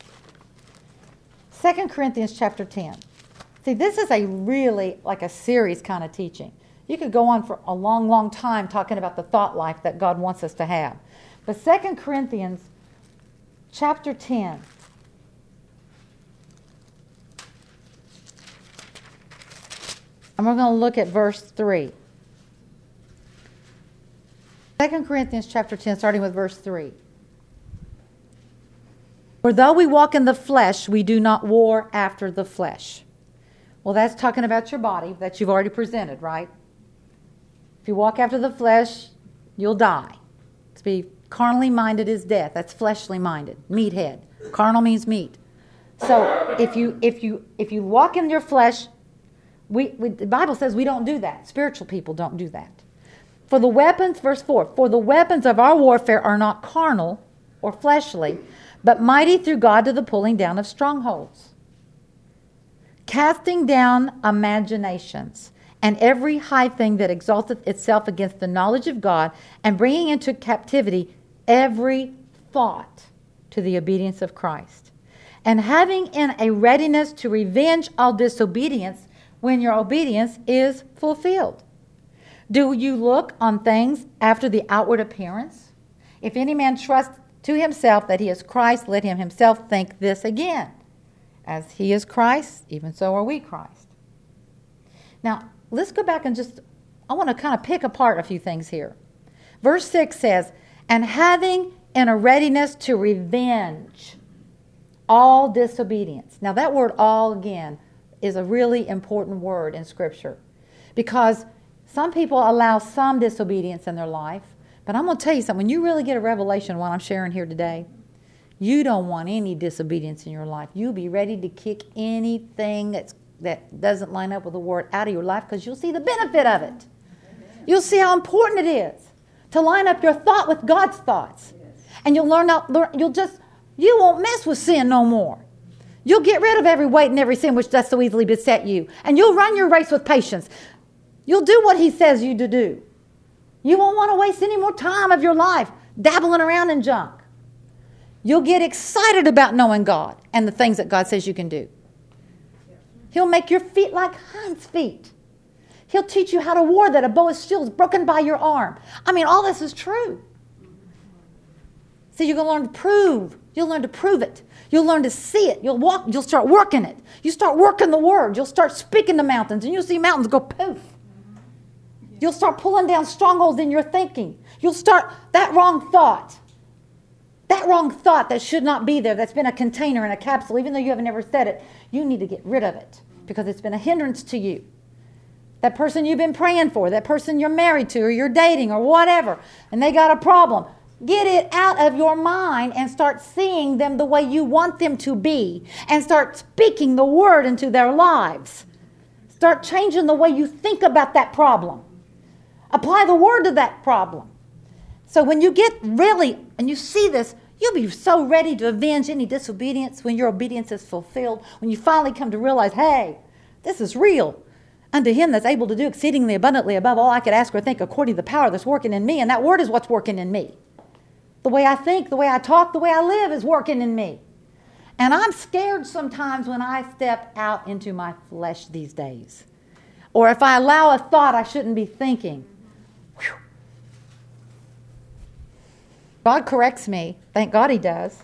S1: 2 Corinthians chapter 10. See, this is a really like a series kind of teaching. You could go on for a long, long time talking about the thought life that God wants us to have. But 2 Corinthians chapter 10. And we're going to look at verse 3. 2 Corinthians chapter 10, starting with verse 3. For though we walk in the flesh, we do not war after the flesh. Well, that's talking about your body that you've already presented, right? If you walk after the flesh, you'll die. To be carnally minded is death. That's fleshly minded. Meathead. Carnal means meat. So if you walk in your flesh, the Bible says we don't do that. Spiritual people don't do that. For the weapons, verse 4, for the weapons of our warfare are not carnal or fleshly, but mighty through God to the pulling down of strongholds, casting down imaginations and every high thing that exalteth itself against the knowledge of God, and bringing into captivity every thought to the obedience of Christ, and having in a readiness to revenge all disobedience when your obedience is fulfilled. Do you look on things after the outward appearance? If any man trust to himself that he is Christ, let him himself think this again. As he is Christ, even so are we Christ. Now, let's go back and I want to kind of pick apart a few things here. Verse 6 says, and having in a readiness to revenge all disobedience. Now that word all, again, is a really important word in Scripture, because some people allow some disobedience in their life. But I'm going to tell you something. When you really get a revelation of what I'm sharing here today, you don't want any disobedience in your life. You'll be ready to kick anything that doesn't line up with the Word out of your life, because you'll see the benefit of it. You'll see how important it is to line up your thought with God's thoughts. And you'll you won't mess with sin no more. You'll get rid of every weight and every sin which does so easily beset you. And you'll run your race with patience. You'll do what He says you to do. You won't want to waste any more time of your life dabbling around in junk. You'll get excited about knowing God and the things that God says you can do. He'll make your feet like hinds' feet. He'll teach you how to war that a bow of steel is broken by your arm. I mean, all this is true. So you're going to learn to prove. You'll learn to prove it. You'll learn to see it. You'll start working it. You start working the Word. You'll start speaking to mountains, and you'll see mountains go poof. You'll start pulling down strongholds in your thinking. You'll start that wrong thought that should not be there, that's been a container in a capsule, even though you haven't ever said it. You need to get rid of it because it's been a hindrance to you. That person you've been praying for, that person you're married to or you're dating or whatever, and they got a problem. Get it out of your mind and start seeing them the way you want them to be, and start speaking the Word into their lives. Start changing the way you think about that problem. Apply the Word to that problem. So when you get really, and you see this, you'll be so ready to avenge any disobedience when your obedience is fulfilled. When you finally come to realize, hey, this is real. Unto Him that's able to do exceedingly abundantly above all I could ask or think, according to the power that's working in me. And that Word is what's working in me. The way I think, the way I talk, the way I live is working in me. And I'm scared sometimes when I step out into my flesh these days. Or if I allow a thought I shouldn't be thinking. Whew. God corrects me. Thank God He does.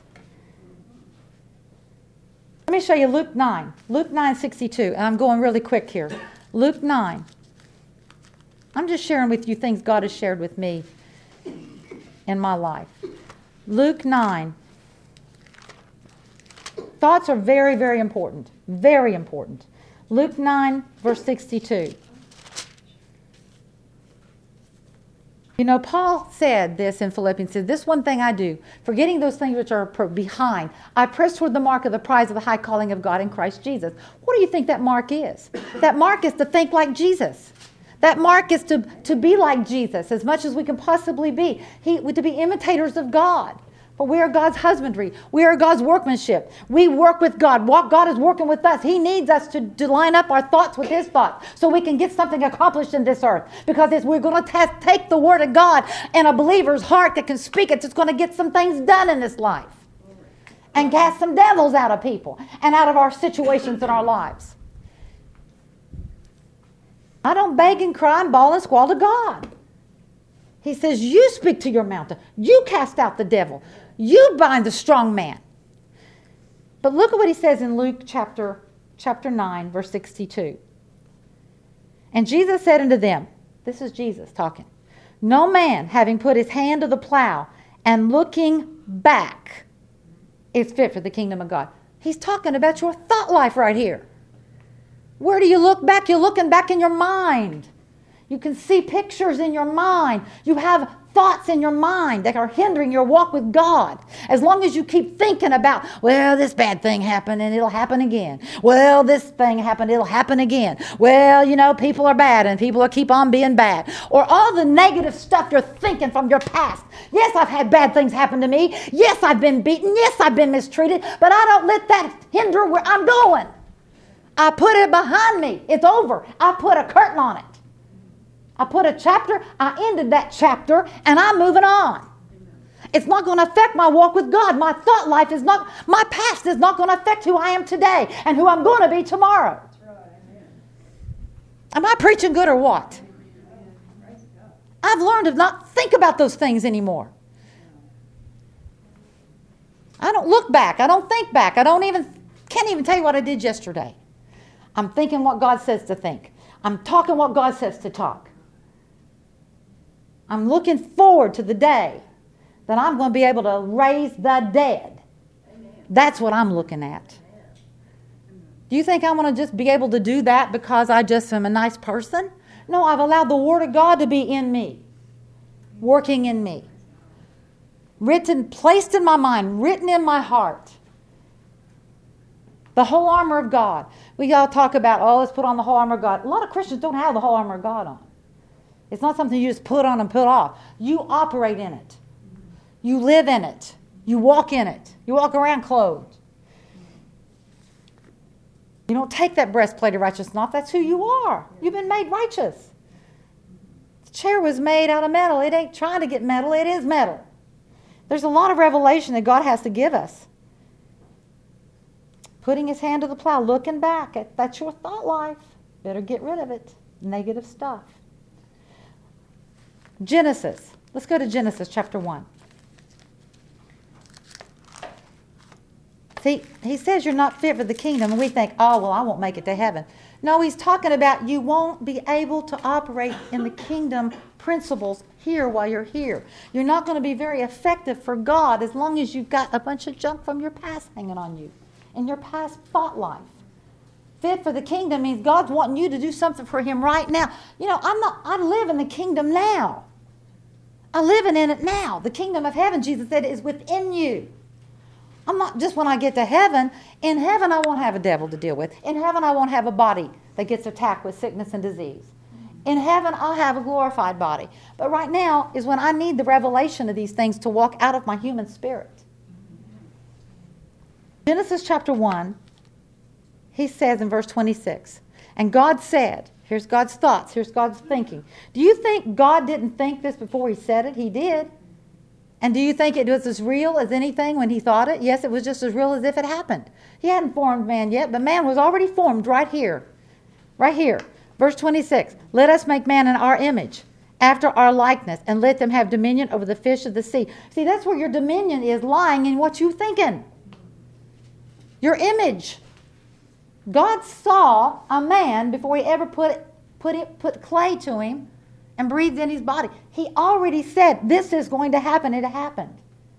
S1: Let me show you Luke 9. Luke 9:62. And I'm going really quick here. Luke 9. I'm just sharing with you things God has shared with me in my life. Luke 9. Thoughts are very, very important. Very important. Luke 9, verse 62. You know, Paul said this in Philippians, said, this one thing I do, forgetting those things which are behind, I press toward the mark of the prize of the high calling of God in Christ Jesus. What do you think that mark is? That mark is to think like Jesus. That mark is to be like Jesus as much as we can possibly be. To be imitators of God. For we are God's husbandry. We are God's workmanship. We work with God. God is working with us. He needs us to line up our thoughts with His thoughts so we can get something accomplished in this earth. Because we're going to take the Word of God in a believer's heart that can speak it. It's going to get some things done in this life. And cast some devils out of people and out of our situations in our lives. I don't beg and cry and bawl and squall to God. He says, you speak to your mountain. You cast out the devil. You bind the strong man. But look at what He says in Luke chapter 9, verse 62. And Jesus said unto them, this is Jesus talking, no man having put his hand to the plow and looking back is fit for the kingdom of God. He's talking about your thought life right here. Where do you look back? You're looking back in your mind. You can see pictures in your mind. You have thoughts in your mind that are hindering your walk with God. As long as you keep thinking about, well, this bad thing happened and it'll happen again. Well, this thing happened, it'll happen again. Well, you know, people are bad and people will keep on being bad. Or all the negative stuff you're thinking from your past. Yes, I've had bad things happen to me. Yes, I've been beaten. Yes, I've been mistreated. But I don't let that hinder where I'm going. I put it behind me. It's over. I put a curtain on it. I put a chapter, I ended that chapter, and I'm moving on. It's not going to affect my walk with God. My thought life is not, my past is not going to affect who I am today and who I'm going to be tomorrow. Am I preaching good or what? I've learned to not think about those things anymore. I don't look back. I don't think back. Can't even tell you what I did yesterday. I'm thinking what God says to think. I'm talking what God says to talk. I'm looking forward to the day that I'm going to be able to raise the dead. That's what I'm looking at. Do you think I'm going to just be able to do that because I just am a nice person? No, I've allowed the Word of God to be in me, working in me. Written, placed in my mind, written in my heart. The whole armor of God. We all talk about, let's put on the whole armor of God. A lot of Christians don't have the whole armor of God on. It's not something you just put on and put off. You operate in it. You live in it. You walk in it. You walk around clothed. You don't take that breastplate of righteousness off. That's who you are. You've been made righteous. The chair was made out of metal. It ain't trying to get metal. It is metal. There's a lot of revelation that God has to give us. Putting his hand to the plow, looking back. That's your thought life. Better get rid of it. Negative stuff. Genesis. Let's go to Genesis chapter 1. See, he says you're not fit for the kingdom, and we think, I won't make it to heaven. No, he's talking about you won't be able to operate in the kingdom principles here while you're here. You're not going to be very effective for God as long as you've got a bunch of junk from your past hanging on you in your past thought life. Fit for the kingdom means God's wanting you to do something for him right now. I live in the kingdom now. I'm living in it now. The kingdom of heaven, Jesus said, is within you. I'm not just when I get to heaven. In heaven, I won't have a devil to deal with. In heaven, I won't have a body that gets attacked with sickness and disease. In heaven, I'll have a glorified body. But right now is when I need the revelation of these things to walk out of my human spirit. Genesis chapter 1, he says in verse 26, and God said, here's God's thoughts, here's God's thinking. Do you think God didn't think this before he said it? He did. And do you think it was as real as anything when he thought it? Yes, it was just as real as if it happened. He hadn't formed man yet, but man was already formed right here. Right here. Verse 26, let us make man in our image, after our likeness, and let them have dominion over the fish of the sea. See, that's where your dominion is lying in what you're thinking. Your image. God saw a man before he ever put clay to him and breathed in his body. He already said, this is going to happen. It happened.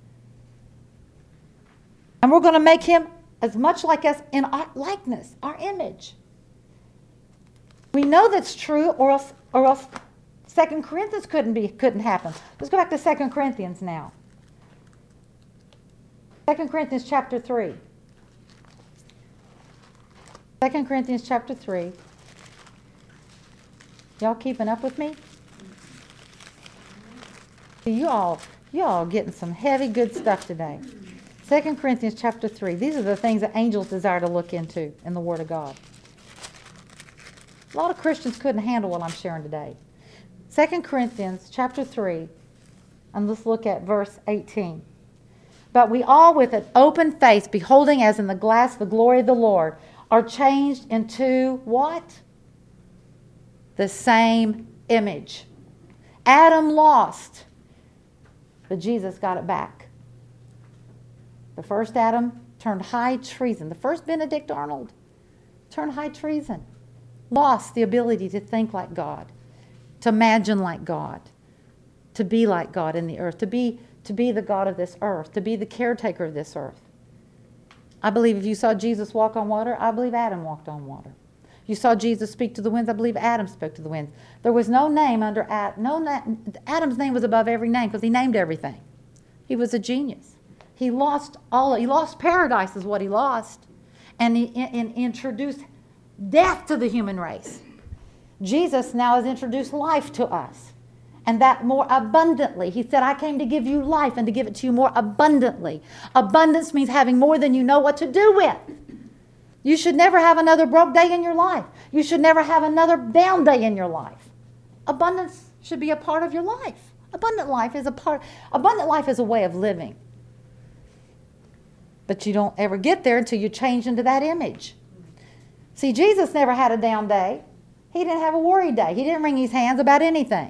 S1: And we're going to make him as much like us in our likeness, our image. We know that's true, or else 2 Corinthians couldn't happen. Let's go back to 2 Corinthians now. 2 Corinthians chapter 3. 2 Corinthians chapter 3. Y'all keeping up with me? You all getting some heavy, good stuff today. 2 Corinthians chapter 3. These are the things that angels desire to look into in the Word of God. A lot of Christians couldn't handle what I'm sharing today. 2 Corinthians chapter 3, and let's look at verse 18. But we all with an open face, beholding as in the glass the glory of the Lord, are changed into what? The same image. Adam lost, but Jesus got it back. The first Adam turned high treason. The first Benedict Arnold turned high treason. Lost the ability to think like God, to imagine like God, to be like God in the earth, to be the God of this earth, to be the caretaker of this earth. I believe if you saw Jesus walk on water, I believe Adam walked on water. You saw Jesus speak to the winds, I believe Adam spoke to the winds. There was no name under Adam. Adam's name was above every name because he named everything. He was a genius. He lost paradise is what he lost. And he introduced death to the human race. Jesus now has introduced life to us. And that more abundantly. He said, I came to give you life and to give it to you more abundantly. Abundance means having more than you know what to do with. You should never have another broke day in your life. You should never have another down day in your life. Abundance should be a part of your life. Abundant life is a way of living. But you don't ever get there until you change into that image. See, Jesus never had a down day. He didn't have a worry day. He didn't wring his hands about anything.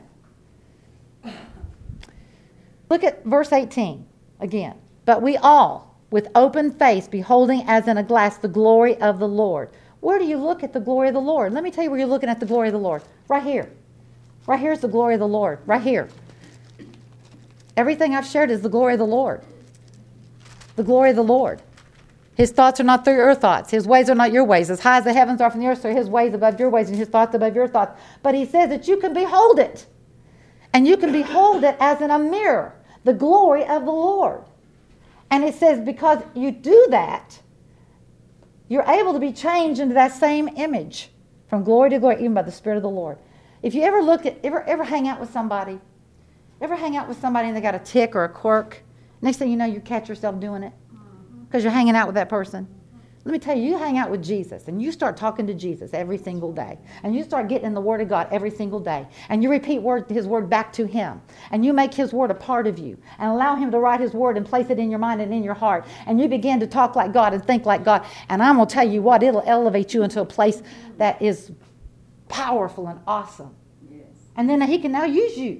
S1: Look at verse 18 again. But we all, with open face, beholding as in a glass the glory of the Lord. Where do you look at the glory of the Lord? Let me tell you where you're looking at the glory of the Lord. Right here. Right here is the glory of the Lord. Right here. Everything I've shared is the glory of the Lord. The glory of the Lord. His thoughts are not your thoughts. His ways are not your ways. As high as the heavens are from the earth, so his ways above your ways and his thoughts above your thoughts. But he says that you can behold it. And you can behold it as in a mirror, the glory of the Lord. And it says because you do that, you're able to be changed into that same image from glory to glory, even by the Spirit of the Lord. If you ever ever hang out with somebody, and they got a tick or a quirk, next thing you know, you catch yourself doing it because you're hanging out with that person. Let me tell you, you hang out with Jesus and you start talking to Jesus every single day. And you start getting in the Word of God every single day. And you repeat His Word back to Him. And you make His Word a part of you. And allow Him to write His Word and place it in your mind and in your heart. And you begin to talk like God and think like God. And I'm going to tell you what, it'll elevate you into a place that is powerful and awesome.
S2: Yes.
S1: And then He can now use you.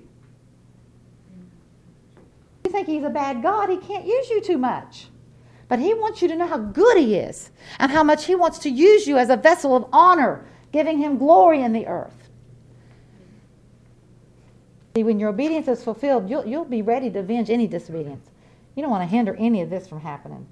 S1: You think He's a bad God, He can't use you too much. But He wants you to know how good He is and how much He wants to use you as a vessel of honor, giving Him glory in the earth. See, when your obedience is fulfilled, you'll be ready to avenge any disobedience. You don't want to hinder any of this from happening.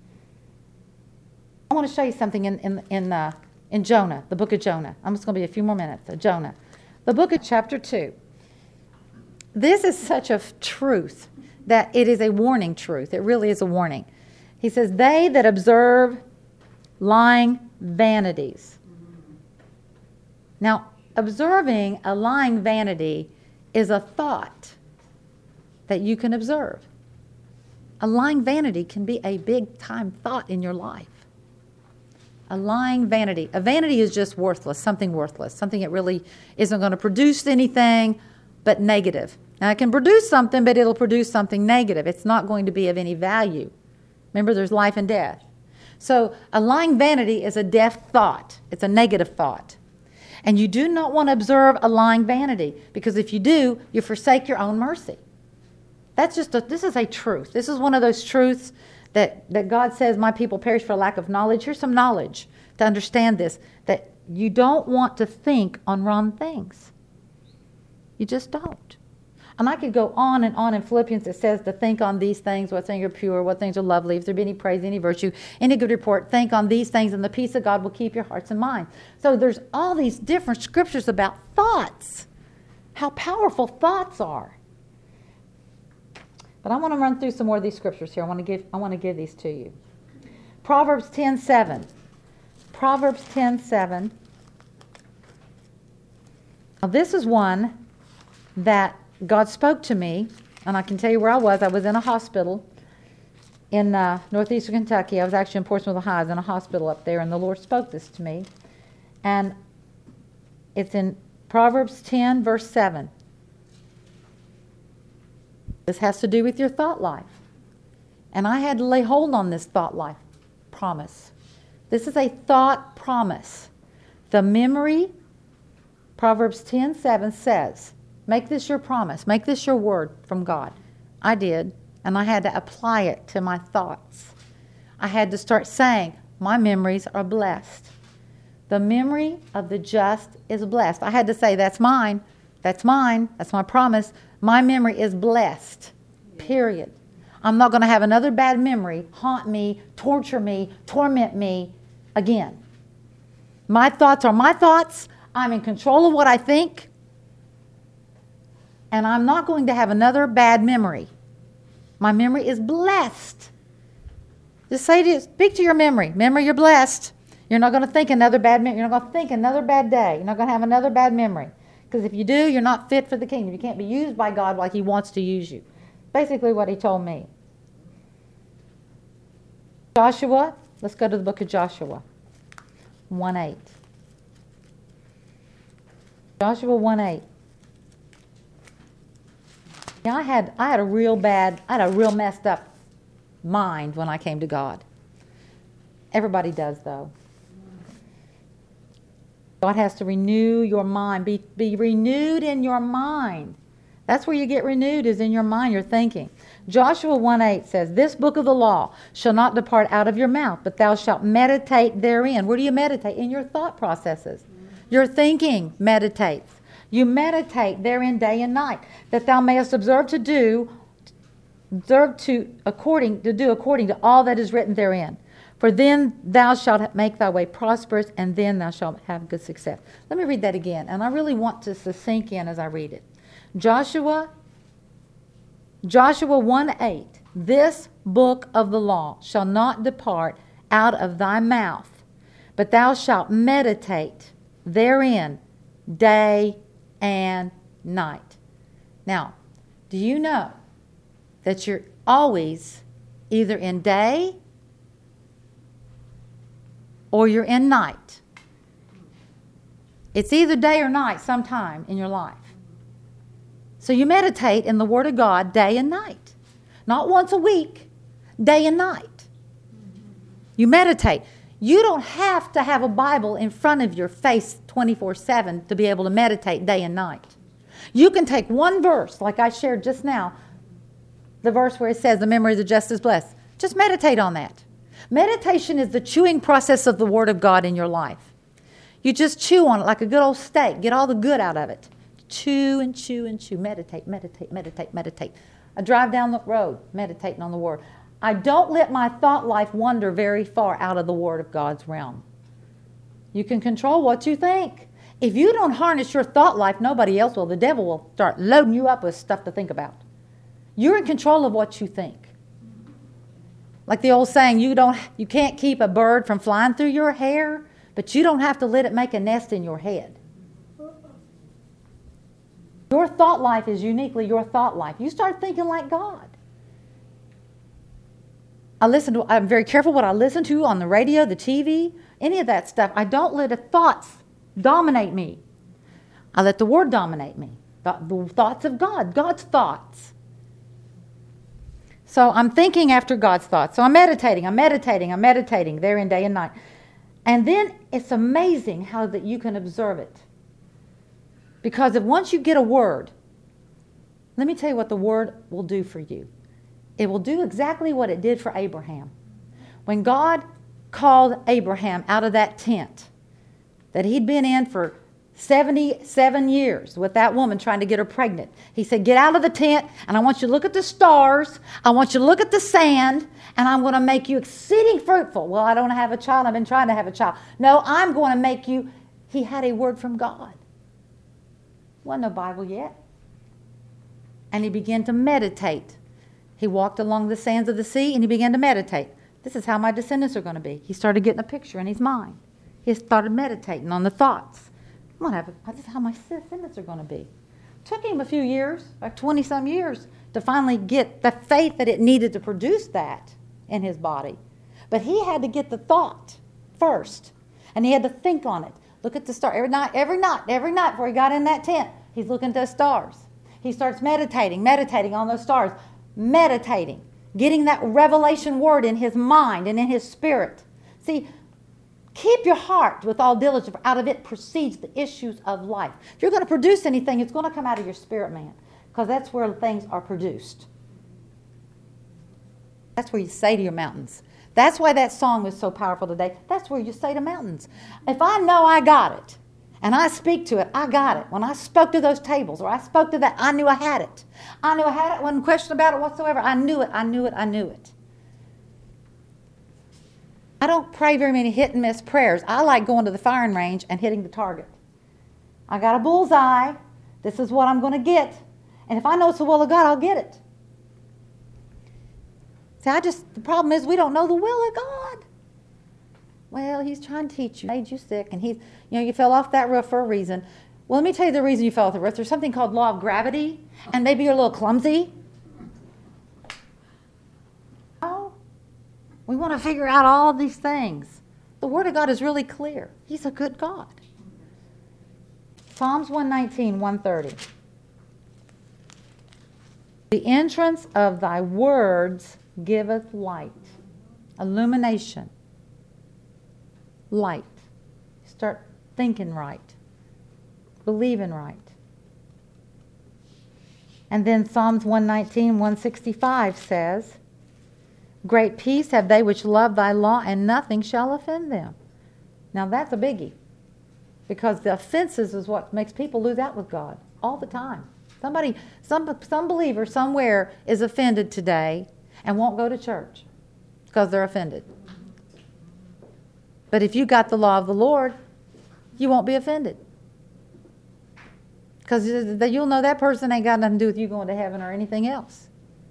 S1: I want to show you something in Jonah, the book of Jonah. I'm just going to be a few more minutes. Jonah. The book of chapter 2. This is such a truth that it is a warning truth. It really is a warning. He says, they that observe lying vanities. Now, observing a lying vanity is a thought that you can observe. A lying vanity can be a big-time thought in your life. A lying vanity. A vanity is just worthless, something that really isn't going to produce anything but negative. Now, it can produce something, but it'll produce something negative. It's not going to be of any value. Remember, there's life and death. So a lying vanity is a deaf thought. It's a negative thought. And you do not want to observe a lying vanity, because if you do, you forsake your own mercy. This is a truth. This is one of those truths that God says, my people perish for lack of knowledge. Here's some knowledge to understand this, that you don't want to think on wrong things. You just don't. And I could go on and on in Philippians. It says to think on these things, what things are pure, what things are lovely, if there be any praise, any virtue, any good report, think on these things, and the peace of God will keep your hearts and minds. So there's all these different scriptures about thoughts, how powerful thoughts are. But I want to run through some more of these scriptures here. I want to give these to you. Proverbs 10:7. Proverbs 10:7. Now this is one that God spoke to me, and I can tell you where I was. I was in a hospital in northeastern Kentucky. I was actually in Portsmouth, Ohio. I was in a hospital up there, and the Lord spoke this to me. And it's in Proverbs 10, verse 7. This has to do with your thought life. And I had to lay hold on this thought life promise. This is a thought promise. The memory, Proverbs 10:7 says, make this your promise. Make this your word from God. I did, and I had to apply it to my thoughts. I had to start saying, my memories are blessed. The memory of the just is blessed. I had to say, that's mine. That's mine. That's my promise. My memory is blessed, period. I'm not going to have another bad memory haunt me, torture me, torment me again. My thoughts are my thoughts. I'm in control of what I think. And I'm not going to have another bad memory. My memory is blessed. Just speak to your memory. Memory, you're blessed. You're not going to think another bad memory. You're not going to think another bad day. You're not going to have another bad memory. Because if you do, you're not fit for the kingdom. You can't be used by God like He wants to use you. Basically what He told me. Joshua, let's go to the book of Joshua 1:8. Joshua 1:8. Yeah, I had a real messed up mind when I came to God. Everybody does, though. God has to renew your mind. Be renewed in your mind. That's where you get renewed, is in your mind, your thinking. Joshua 1:8 says, this book of the law shall not depart out of your mouth, but thou shalt meditate therein. Where do you meditate? In your thought processes. Your thinking meditates. You meditate therein day and night, that thou mayest observe to do observe to do according to all that is written therein. For then thou shalt make thy way prosperous, and then thou shalt have good success. Let me read that again, and I really want this to sink in as I read it. Joshua 1:8. This book of the law shall not depart out of thy mouth, but thou shalt meditate therein day and night. Now, do you know that you're always either in day or you're in night? It's either day or night sometime in your life. So you meditate in the Word of God day and night. Not once a week, day and night. You meditate. You don't have to have a Bible in front of your face 24/7 to be able to meditate day and night. You can take one verse, like I shared just now, the verse where it says, the memory of the just is blessed. Just meditate on that. Meditation is the chewing process of the Word of God in your life. You just chew on it like a good old steak. Get all the good out of it. Chew and chew and chew. Meditate, meditate, meditate, meditate. I drive down the road meditating on the Word. I don't let my thought life wander very far out of the Word of God's realm. You can control what you think. If you don't harness your thought life, nobody else will. The devil will start loading you up with stuff to think about. You're in control of what you think. Like the old saying, you can't keep a bird from flying through your hair, but you don't have to let it make a nest in your head. Your thought life is uniquely your thought life. You start thinking like God. I'm very careful what I listen to on the radio, the TV, any of that stuff. I don't let the thoughts dominate me. I let the Word dominate me. The thoughts of God, God's thoughts. So I'm thinking after God's thoughts. So I'm meditating therein day and night. And then it's amazing how that you can observe it. Because if once you get a word, let me tell you what the Word will do for you. It will do exactly what it did for Abraham. When God called Abraham out of that tent that he'd been in for 77 years with that woman trying to get her pregnant, he said, get out of the tent, and I want you to look at the stars, I want you to look at the sand, and I'm going to make you exceeding fruitful. Well, I don't have a child. I've been trying to have a child. No, I'm going to make you. He had a word from God. Wasn't no Bible yet. And he began to meditate. He walked along the sands of the sea and he began to meditate. This is how my descendants are going to be. He started getting a picture in his mind. He started meditating on the thoughts. This is how my descendants are going to be. It took him a few years, like 20-some years, to finally get the faith that it needed to produce that in his body. But he had to get the thought first. And he had to think on it. Look at the star every night before he got in that tent. He's looking at the stars. He starts meditating on those stars. Meditating. Getting that revelation word in his mind and in his spirit. See, keep your heart with all diligence. Out of it proceeds the issues of life. If you're going to produce anything, it's going to come out of your spirit, man. Because that's where things are produced. That's where you say to your mountains. That's why that song was so powerful today. That's where you say to mountains. If I know I got it, and I speak to it, I got it. When I spoke to those tables, or I spoke to that, I knew I had it. I knew I had it, wasn't a question about it whatsoever. I knew it. I don't pray very many hit and miss prayers. I like going to the firing range and hitting the target. I got a bullseye. This is what I'm going to get. And if I know it's the will of God, I'll get it. See, the problem is we don't know the will of God. Well, he's trying to teach you. Made you sick, and you fell off that roof for a reason. Well, let me tell you the reason you fell off the roof. There's something called law of gravity, and maybe you're a little clumsy. Oh, we want to figure out all these things. The Word of God is really clear. He's a good God. Psalms 119, 130. The entrance of thy words giveth light, illumination, light. Start thinking right, believing right. And then Psalms 119, 165 says, great peace have they which love thy law, and nothing shall offend them. Now that's a biggie, because the offenses is what makes people lose out with God all the time. Some believer somewhere is offended today and won't go to church because they're offended. But if you got the law of the Lord, you won't be offended. Because you'll know that person ain't got nothing to do with you going to heaven or anything else.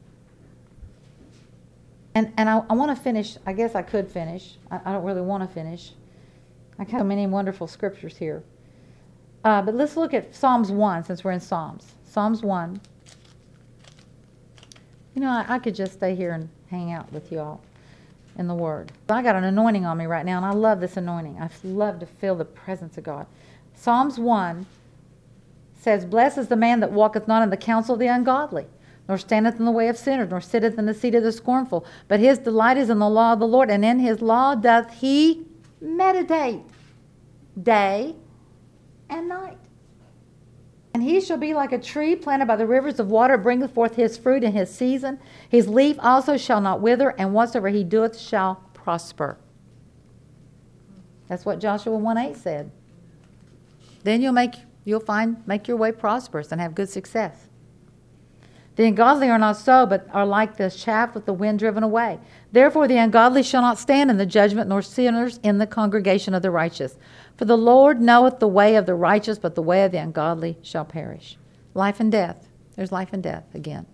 S1: And I want to finish. I guess I could finish. I don't really want to finish. I got so many wonderful scriptures here. But let's look at Psalms 1, since we're in Psalms. Psalms 1. You know, I could just stay here and hang out with you all in the Word. I got an anointing on me right now, and I love this anointing. I love to feel the presence of God. Psalms 1 says, "Blessed is the man that walketh not in the counsel of the ungodly, nor standeth in the way of sinners, nor sitteth in the seat of the scornful. But his delight is in the law of the Lord, and in his law doth he meditate day and night. And he shall be like a tree planted by the rivers of water, bringeth forth his fruit in his season. His leaf also shall not wither, and whatsoever he doeth shall prosper." That's what Joshua 1:8 said. Then you'll make your way prosperous and have good success. "The ungodly are not so, but are like the chaff with the wind driven away. Therefore the ungodly shall not stand in the judgment, nor sinners in the congregation of the righteous. For the Lord knoweth the way of the righteous, but the way of the ungodly shall perish." Life and death. There's life and death again.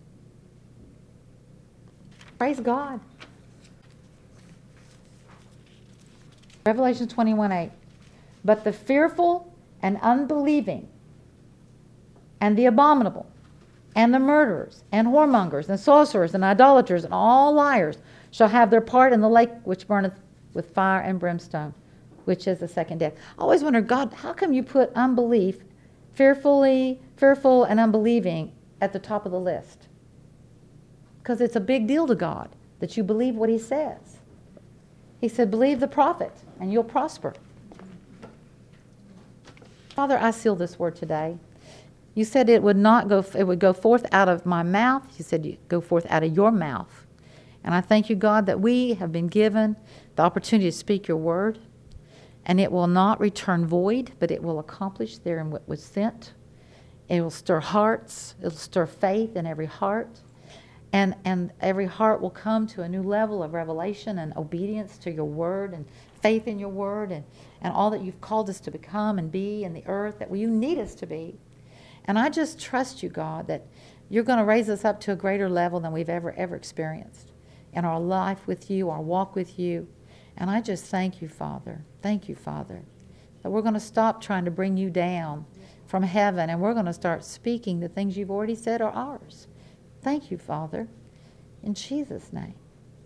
S1: Praise God. Revelation 21:8. "But the fearful and unbelieving and the abominable and the murderers and whoremongers and sorcerers and idolaters and all liars shall have their part in the lake which burneth with fire and brimstone, which is the second death." I always wonder, God, how come you put unbelief, fearful and unbelieving at the top of the list? Because it's a big deal to God that you believe what he says. He said, believe the prophet and you'll prosper. Father, I seal this word today. You said it would go forth out of my mouth. You said you go forth out of your mouth. And I thank you, God, that we have been given the opportunity to speak your word. And it will not return void, but it will accomplish therein what was sent. It will stir hearts. It will stir faith in every heart. And every heart will come to a new level of revelation and obedience to your word and faith in your word and all that you've called us to become and be in the earth that you need us to be. And I just trust you, God, that you're going to raise us up to a greater level than we've ever experienced in our life with you, our walk with you. And I just thank you, Father. Thank you, Father, that we're going to stop trying to bring you down from heaven and we're going to start speaking the things you've already said are ours. Thank you, Father, in Jesus' name.